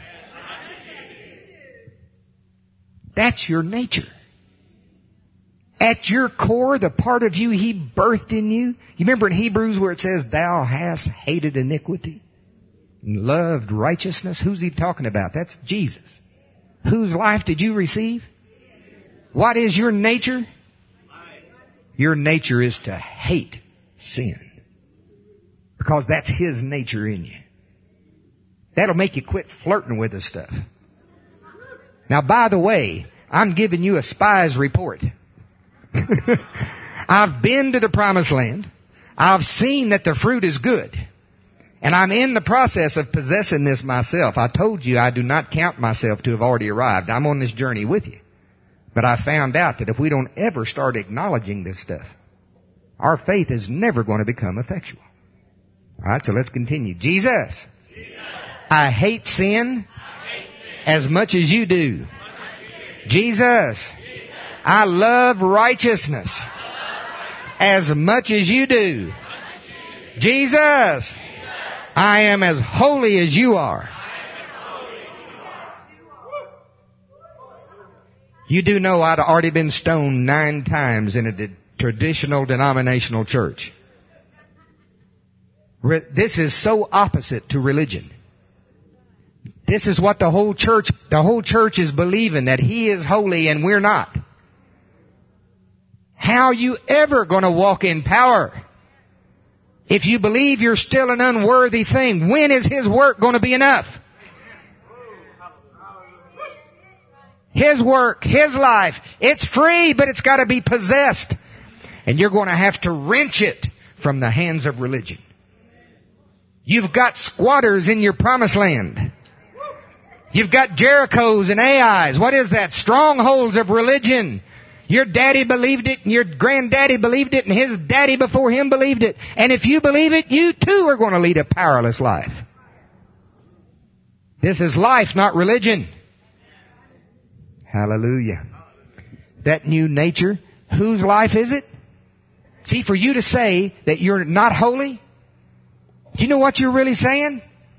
That's your nature. At your core, the part of you He birthed in you. You remember in Hebrews where it says, Thou hast hated iniquity and loved righteousness? Who's He talking about? That's Jesus. Whose life did you receive? What is your nature? Your nature is to hate sin. Because that's His nature in you. That'll make you quit flirting with this stuff. Now, by the way, I'm giving you a spy's report. I've been to the promised land. I've seen that the fruit is good. And I'm in the process of possessing this myself. I told you I do not count myself to have already arrived. I'm on this journey with you. But I found out that if we don't ever start acknowledging this stuff, our faith is never going to become effectual. All right, so let's continue. Jesus, Jesus. I hate sin, I hate sin as much as you do. Much as you do. Jesus, Jesus. I love righteousness, I love righteousness as much as you do. Much as you do. Jesus, Jesus, I am as holy as you are. You do know I'd already been stoned nine times in a de- traditional denominational church. Re- this is so opposite to religion. This is what the whole church, the whole church is believing, that He is holy and we're not. How are you ever going to walk in power if you believe you're still an unworthy thing? When is His work going to be enough? His work, His life, it's free, but it's got to be possessed. And you're going to have to wrench it from the hands of religion. You've got squatters in your promised land. You've got Jerichos and Ai's. What is that? Strongholds of religion. Your daddy believed it, and your granddaddy believed it, and his daddy before him believed it. And if you believe it, you too are going to lead a powerless life. This is life, not religion. Hallelujah. That new nature, whose life is it? See, for you to say that you're not holy, do you know what you're really saying?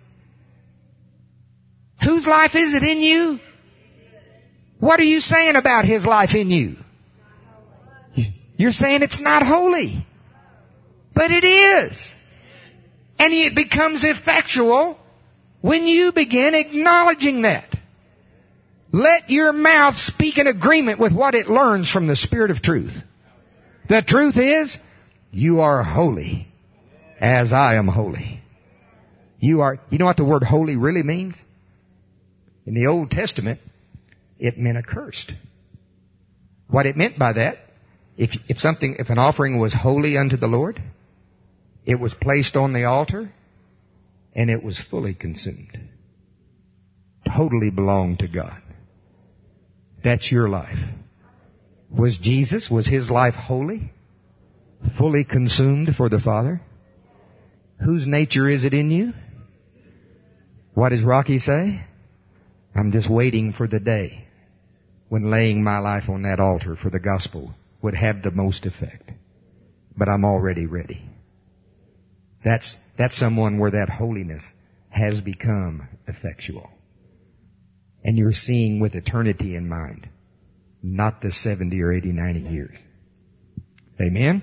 Whose life is it in you? What are you saying about His life in you? You're saying it's not holy. But it is. And it becomes effectual when you begin acknowledging that. Let your mouth speak in agreement with what it learns from the Spirit of truth. The truth is, you are holy as I am holy. You are, you know what the word holy really means? In the Old Testament, it meant accursed. What it meant by that, if, if something, if an offering was holy unto the Lord, it was placed on the altar, and it was fully consumed. Totally belonged to God. That's your life. Was Jesus, was His life holy? Fully consumed for the Father? Whose nature is it in you? What does Rocky say? I'm just waiting for the day when laying my life on that altar for the gospel would have the most effect. But I'm already ready. That's, that's someone where that holiness has become effectual. And you're seeing with eternity in mind, not the seventy or eighty, ninety years. Amen?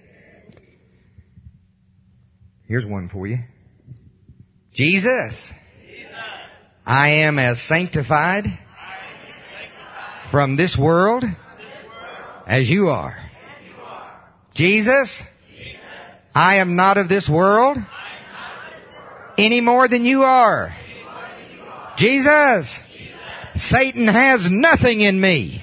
Here's one for you. Jesus, Jesus. I am as sanctified, am sanctified from this world, this world as, you are. as you are. Jesus, Jesus. I am not of this world, of this world any more than you are. Than you are. Jesus, Satan has nothing in me.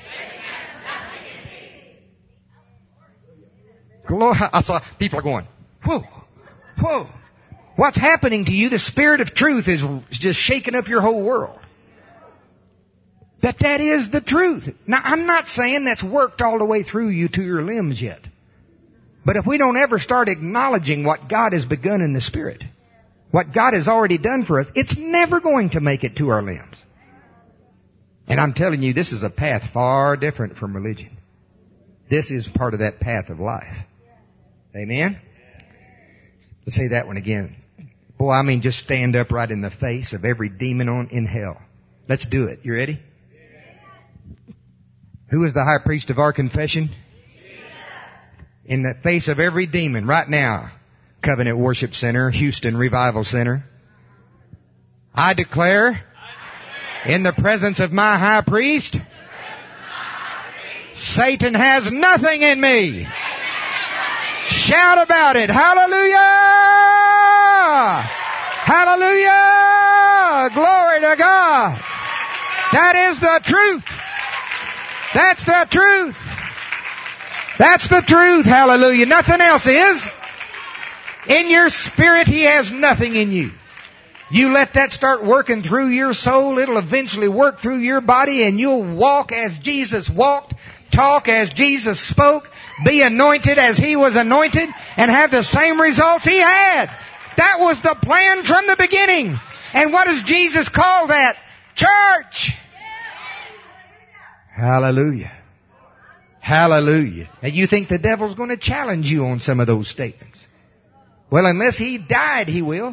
Glory. I saw people are going, whoa, whoa. What's happening to you? The Spirit of truth is just shaking up your whole world. But that is the truth. Now, I'm not saying that's worked all the way through you to your limbs yet. But if we don't ever start acknowledging what God has begun in the Spirit, what God has already done for us, it's never going to make it to our limbs. And I'm telling you, this is a path far different from religion. This is part of that path of life. Amen? Let's say that one again. Boy, I mean, just stand up right in the face of every demon on in hell. Let's do it. You ready? Who is the high priest of our confession? In the face of every demon right now. Covenant Worship Center, Houston Revival Center. I declare, in the presence of my high priest, Satan has nothing in me. Shout about it. Hallelujah! Hallelujah! Glory to God. That is the truth. That's the truth. That's the truth. Hallelujah. Nothing else is. In your spirit, He has nothing in you. You let that start working through your soul, it'll eventually work through your body, and you'll walk as Jesus walked, talk as Jesus spoke, be anointed as He was anointed, and have the same results He had. That was the plan from the beginning. And what does Jesus call that? Church! Hallelujah. Hallelujah. And you think the devil's going to challenge you on some of those statements. Well, unless he died, he will.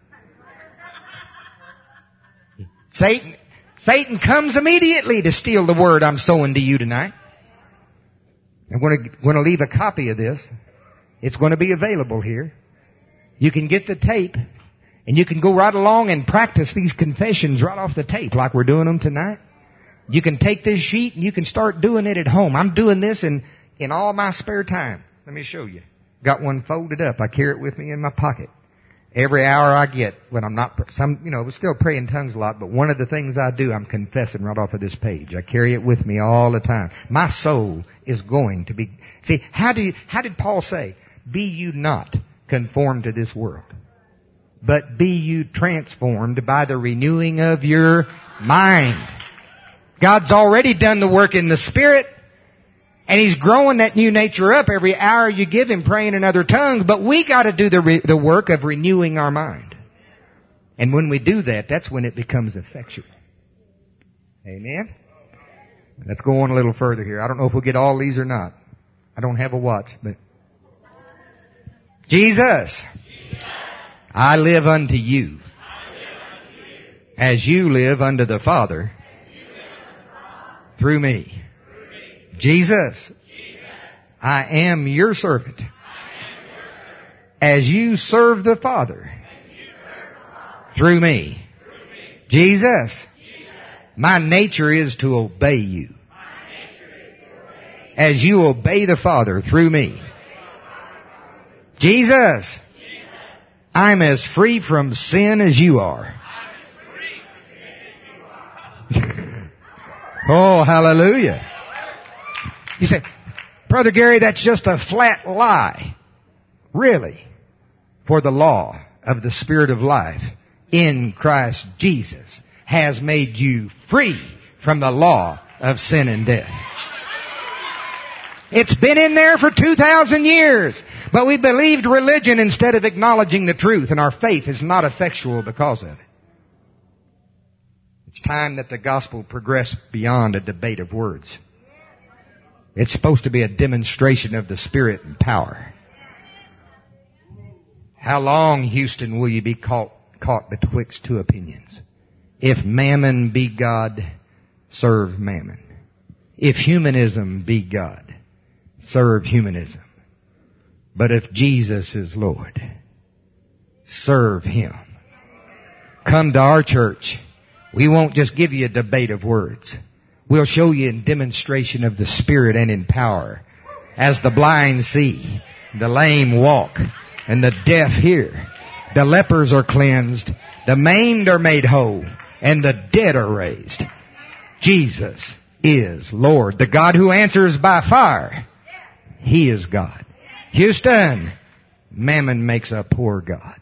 Satan, Satan comes immediately to steal the word I'm sowing to you tonight. I'm going to, going to leave a copy of this. It's going to be available here. You can get the tape, and you can go right along and practice these confessions right off the tape like we're doing them tonight. You can take this sheet and you can start doing it at home. I'm doing this in, in all my spare time. Let me show you. Got one folded up. I carry it with me in my pocket. Every hour I get when I'm not, some, you know, we still pray in tongues a lot, but one of the things I do, I'm confessing right off of this page. I carry it with me all the time. My soul is going to be, see, how do you, how did Paul say? Be you not conformed to this world, but be you transformed by the renewing of your mind. God's already done the work in the Spirit, and He's growing that new nature up every hour you give Him praying in other tongues, but we got to do the re- the work of renewing our mind. And when we do that, that's when it becomes effectual. Amen? Let's go on a little further here. I don't know if we'll get all these or not. I don't have a watch, but... Jesus, I live unto you, as you live unto the Father, through me. Jesus, I am your servant, as you serve the Father, through me. Jesus, my nature is to obey you, as you obey the Father through me. Jesus, I'm as free from sin as you are. Oh, hallelujah. You say, Brother Gary, that's just a flat lie. Really? For the law of the Spirit of life in Christ Jesus has made you free from the law of sin and death. It's been in there for two thousand years. But we believed religion instead of acknowledging the truth, and our faith is not effectual because of it. It's time that the gospel progressed beyond a debate of words. It's supposed to be a demonstration of the Spirit and power. How long, Houston, will you be caught, caught betwixt two opinions? If mammon be God, serve mammon. If humanism be God, serve humanism. But if Jesus is Lord, serve Him. Come to our church. We won't just give you a debate of words. We'll show you in demonstration of the Spirit and in power. As the blind see, the lame walk, and the deaf hear. The lepers are cleansed, the maimed are made whole, and the dead are raised. Jesus is Lord. The God who answers by fire, He is God. Houston, mammon makes a poor God.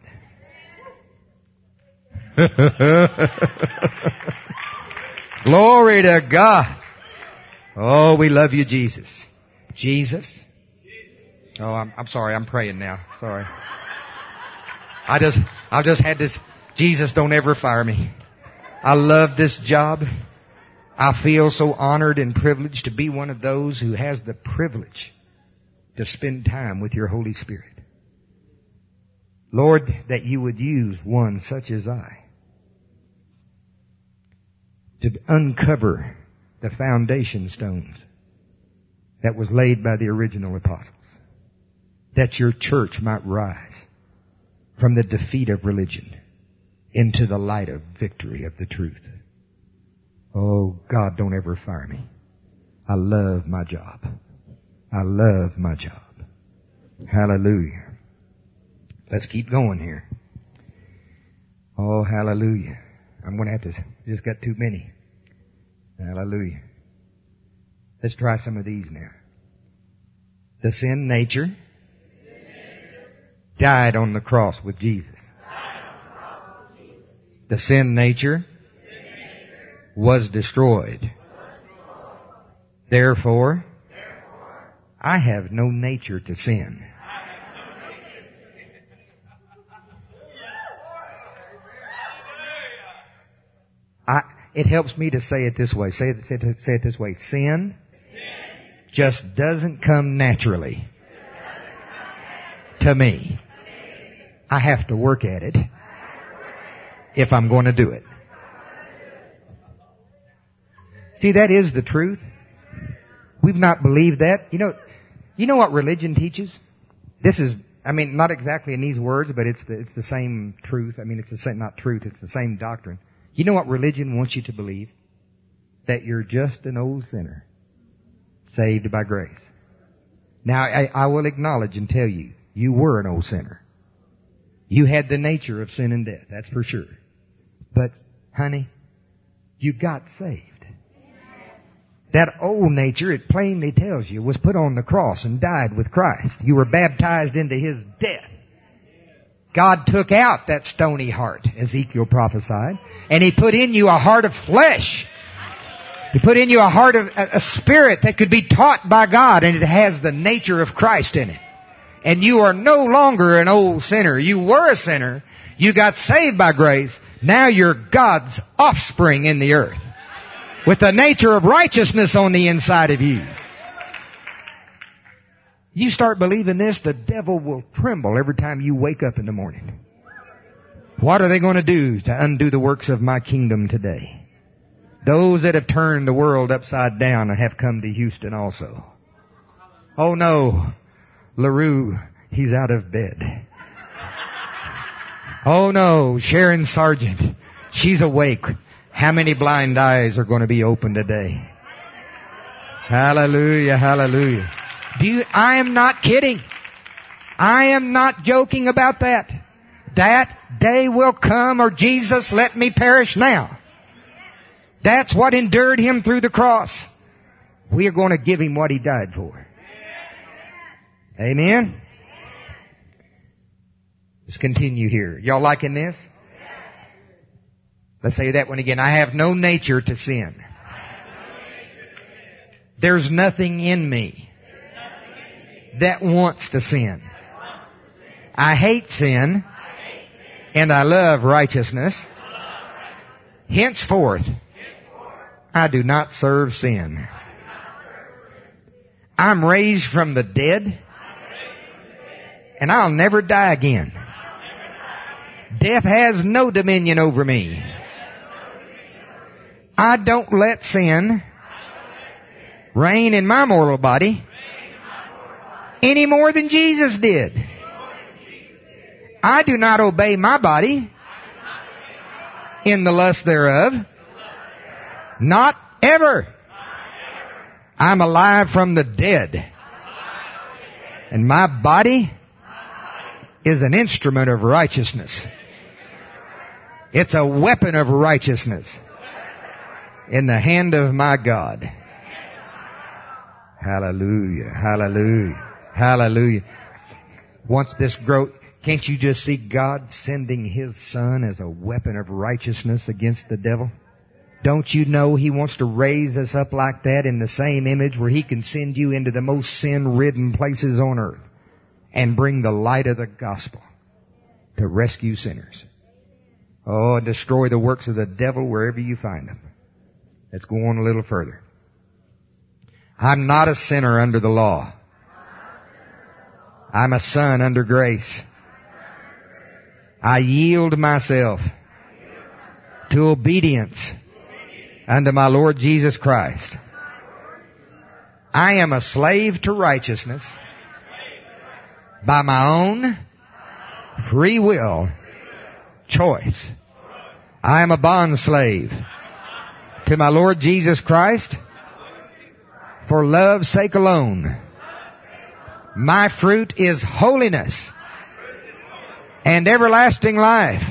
Glory to God. Oh, we love you, Jesus. Jesus. Oh, I'm, I'm sorry. I'm praying now. Sorry. I just, I just had this. Jesus, don't ever fire me. I love this job. I feel so honored and privileged to be one of those who has the privilege to spend time with your Holy Spirit. Lord, that you would use one such as I to uncover the foundation stones that was laid by the original apostles, that your church might rise from the defeat of religion into the light of victory of the truth. Oh, God, don't ever fire me. I love my job. I love my job. Hallelujah. Let's keep going here. Oh, hallelujah. I'm going to have to, just got too many. Hallelujah. Let's try some of these now. The sin nature died on the cross with Jesus. The sin nature was destroyed. Therefore, I have no nature to sin. I, it helps me to say it this way. Say it, say it, say it this way. Sin just doesn't come naturally to me. I have to work at it if I'm going to do it. See, that is the truth. We've not believed that. You know, you know what religion teaches? This is, I mean, not exactly in these words, but it's the, it's the same truth. I mean, it's the same, not truth, it's the same doctrine. You know what religion wants you to believe? That you're just an old sinner, saved by grace. Now, I, I will acknowledge and tell you, you were an old sinner. You had the nature of sin and death, that's for sure. But, honey, you got saved. That old nature, it plainly tells you, was put on the cross and died with Christ. You were baptized into His death. God took out that stony heart, Ezekiel prophesied, and He put in you a heart of flesh. He put in you a heart of, a, a spirit that could be taught by God, and it has the nature of Christ in it. And you are no longer an old sinner. You were a sinner. You got saved by grace. Now you're God's offspring in the earth, with the nature of righteousness on the inside of you. You start believing this, the devil will tremble every time you wake up in the morning. What are they going to do to undo the works of my kingdom today? Those that have turned the world upside down and have come to Houston also. Oh no, LaRue, he's out of bed. Oh no, Sharon Sargent, she's awake. How many blind eyes are going to be open today? Hallelujah, hallelujah. Do you, I am not kidding. I am not joking about that. That day will come, or Jesus, let me perish now. That's what endured Him through the cross. We are going to give Him what He died for. Amen? Let's continue here. Y'all liking this? Let's say that one again. I have no nature to sin. There's nothing in me that wants to sin. I hate sin, and I love righteousness. Henceforth, I do not serve sin. I'm raised from the dead, and I'll never die again. Death has no dominion over me. I don't let sin reign in my mortal body any more than Jesus did. I do not obey my body in the lust thereof. Not ever. I'm alive from the dead. And my body is an instrument of righteousness. It's a weapon of righteousness in the hand of my God. Hallelujah, hallelujah, hallelujah. Once this growth, can't you just see God sending His Son as a weapon of righteousness against the devil? Don't you know He wants to raise us up like that in the same image where He can send you into the most sin-ridden places on earth and bring the light of the gospel to rescue sinners? Oh, and destroy the works of the devil wherever you find them. Let's go on a little further. I'm not a sinner under the law. I'm a son under grace. I yield myself to obedience unto my Lord Jesus Christ. I am a slave to righteousness by my own free will choice. I am a bond slave to my Lord Jesus Christ for love's sake alone. My fruit is holiness and everlasting life.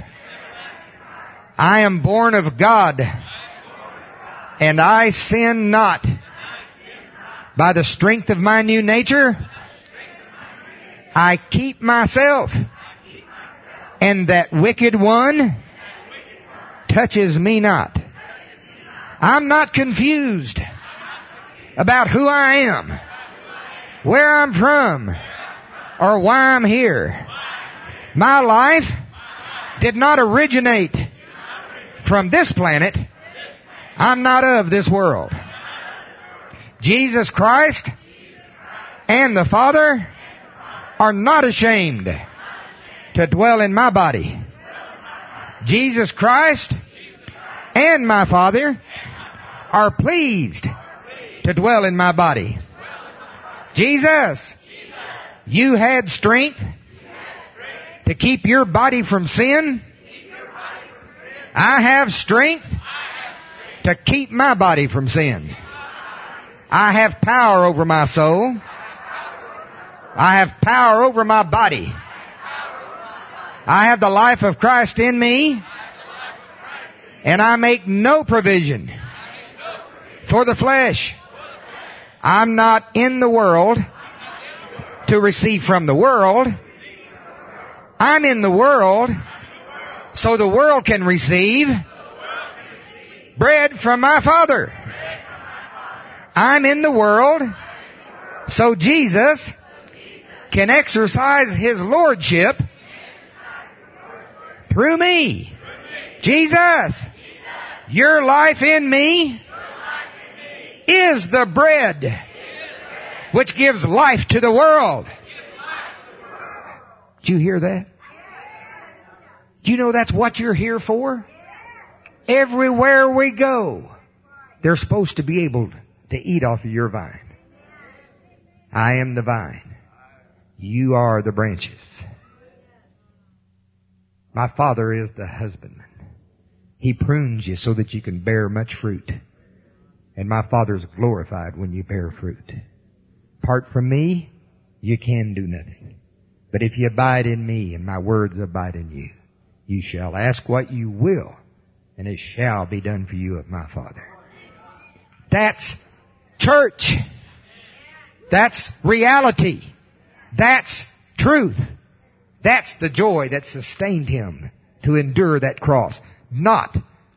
I am born of God, and I sin not. By the strength of my new nature, I keep myself, and that wicked one touches me not. I'm not confused about who I am, where I'm from, or why I'm here. My life did not originate from this planet. I'm not of this world. Jesus Christ and the Father are not ashamed to dwell in my body. Jesus Christ and my Father are pleased to dwell in my body. Jesus, you had strength to keep your body from sin. I have strength to keep my body from sin. I have power over my soul. I have power over my body. I have the life of Christ in me, and I make no provision for the flesh. I'm not in the world to receive from the world. I'm in the world so the world can receive bread from my Father. I'm in the world so Jesus can exercise His Lordship through me. Jesus, your life in me is the bread which gives life to the world. Did you hear that? Do you know that's what you're here for? Everywhere we go, they're supposed to be able to eat off of your vine. I am the vine. You are the branches. My Father is the husbandman. He prunes you so that you can bear much fruit. And my Father is glorified when you bear fruit. Apart from me, you can do nothing. But if you abide in me and my words abide in you, you shall ask what you will, and it shall be done for you of my Father. That's church. That's reality. That's truth. That's the joy that sustained Him to endure that cross. Not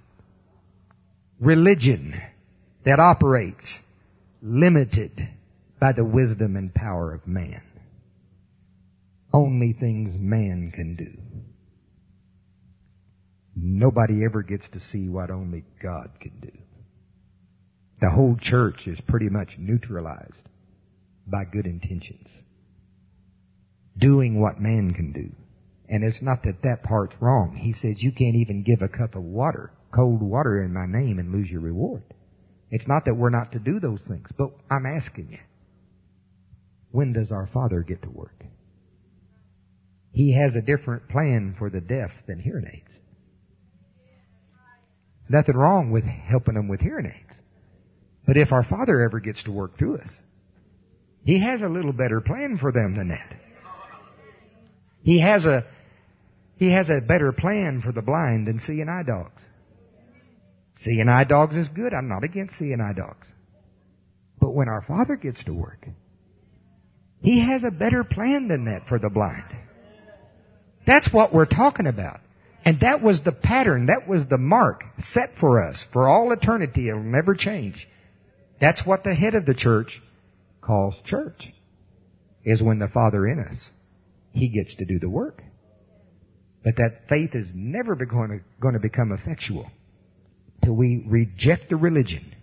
religion that operates limited by the wisdom and power of man. Only things man can do. Nobody ever gets to see what only God can do. The whole church is pretty much neutralized by good intentions. Doing what man can do. And it's not that that part's wrong. He says you can't even give a cup of water, cold water in my name and lose your reward. It's not that we're not to do those things, but I'm asking you, when does our Father get to work? He has a different plan for the deaf than hearing aids. Nothing wrong with helping them with hearing aids. But if our Father ever gets to work through us, He has a little better plan for them than that. He has a, He has a better plan for the blind than seeing eye dogs. Seeing eye dogs is good. I'm not against seeing eye dogs. But when our Father gets to work, He has a better plan than that for the blind. That's what we're talking about. And that was the pattern, that was the mark set for us for all eternity. It'll never change. That's what the head of the church calls church, is when the Father in us, He gets to do the work. But that faith is never going to, going to become effectual till we reject the religion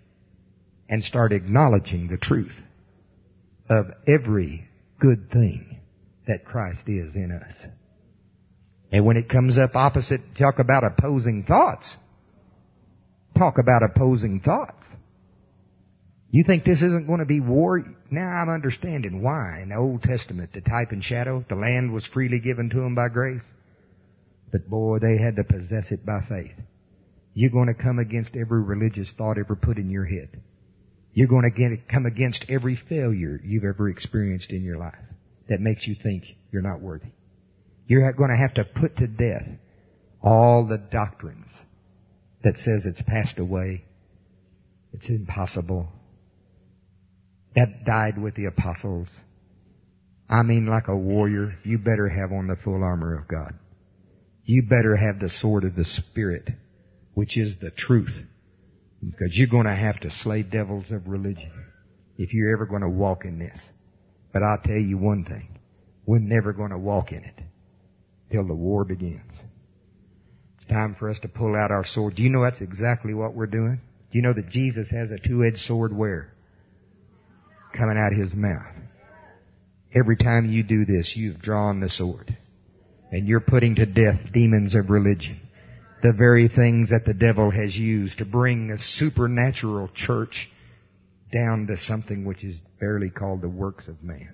and start acknowledging the truth of every good thing that Christ is in us. And when it comes up opposite, talk about opposing thoughts. Talk about opposing thoughts. You think this isn't going to be war? Now I'm understanding why. In the Old Testament, the type and shadow, the land was freely given to them by grace. But boy, they had to possess it by faith. You're going to come against every religious thought ever put in your head. You're going to get, come against every failure you've ever experienced in your life that makes you think you're not worthy. You're going to have to put to death all the doctrines that says it's passed away, it's impossible, that died with the apostles. I mean, like a warrior, you better have on the full armor of God. You better have the sword of the Spirit, which is the truth. Because you're going to have to slay devils of religion if you're ever going to walk in this. But I'll tell you one thing. We're never going to walk in it till the war begins. It's time for us to pull out our sword. Do you know that's exactly what we're doing? Do you know that Jesus has a two-edged sword where? Coming out of His mouth. Every time you do this, you've drawn the sword. And you're putting to death demons of religion. The very things that the devil has used to bring the supernatural church down to something which is barely called the works of man.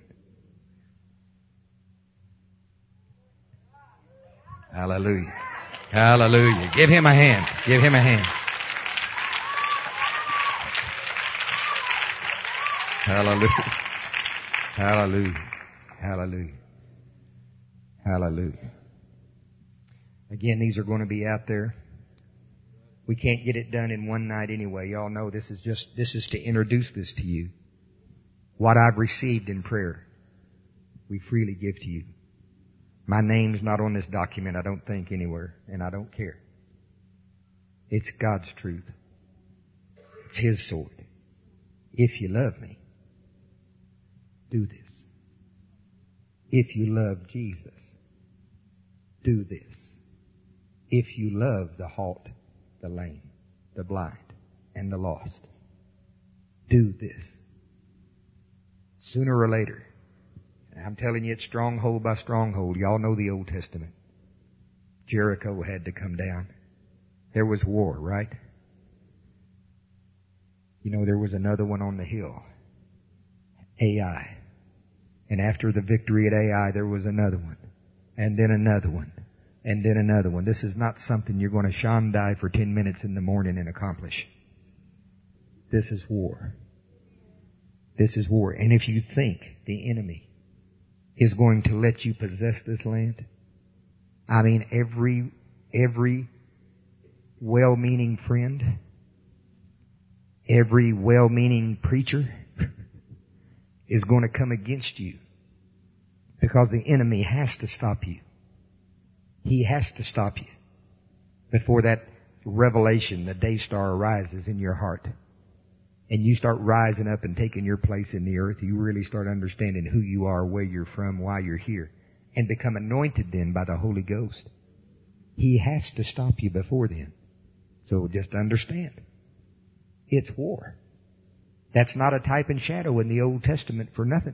Hallelujah. Hallelujah. Give Him a hand. Give Him a hand. Hallelujah. Hallelujah. Hallelujah. Hallelujah. Again, these are going to be out there. We can't get it done in one night anyway. Y'all know this is just, this is to introduce this to you. What I've received in prayer, we freely give to you. My name's not on this document, I don't think, anywhere, and I don't care. It's God's truth. It's His sword. If you love me, do this. If you love Jesus, do this. If you love the halt, the lame, the blind, and the lost, do this. Sooner or later, I'm telling you, it's stronghold by stronghold. Y'all know the Old Testament. Jericho had to come down. There was war, right? You know, there was another one on the hill. Ai. And after the victory at Ai, there was another one. And then another one. And then another one. This is not something you're going to shandai for ten minutes in the morning and accomplish. This is war. This is war. And if you think the enemy is going to let you possess this land, I mean, every, every well-meaning friend, every well-meaning preacher is going to come against you because the enemy has to stop you. He has to stop you before that revelation, the day star arises in your heart. And you start rising up and taking your place in the earth. You really start understanding who you are, where you're from, why you're here. And become anointed then by the Holy Ghost. He has to stop you before then. So just understand. It's war. That's not a type and shadow in the Old Testament for nothing.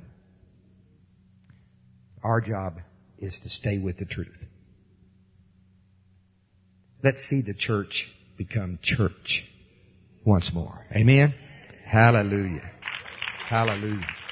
Our job is to stay with the truth. Let's see the church become church once more. Amen? Hallelujah. Hallelujah.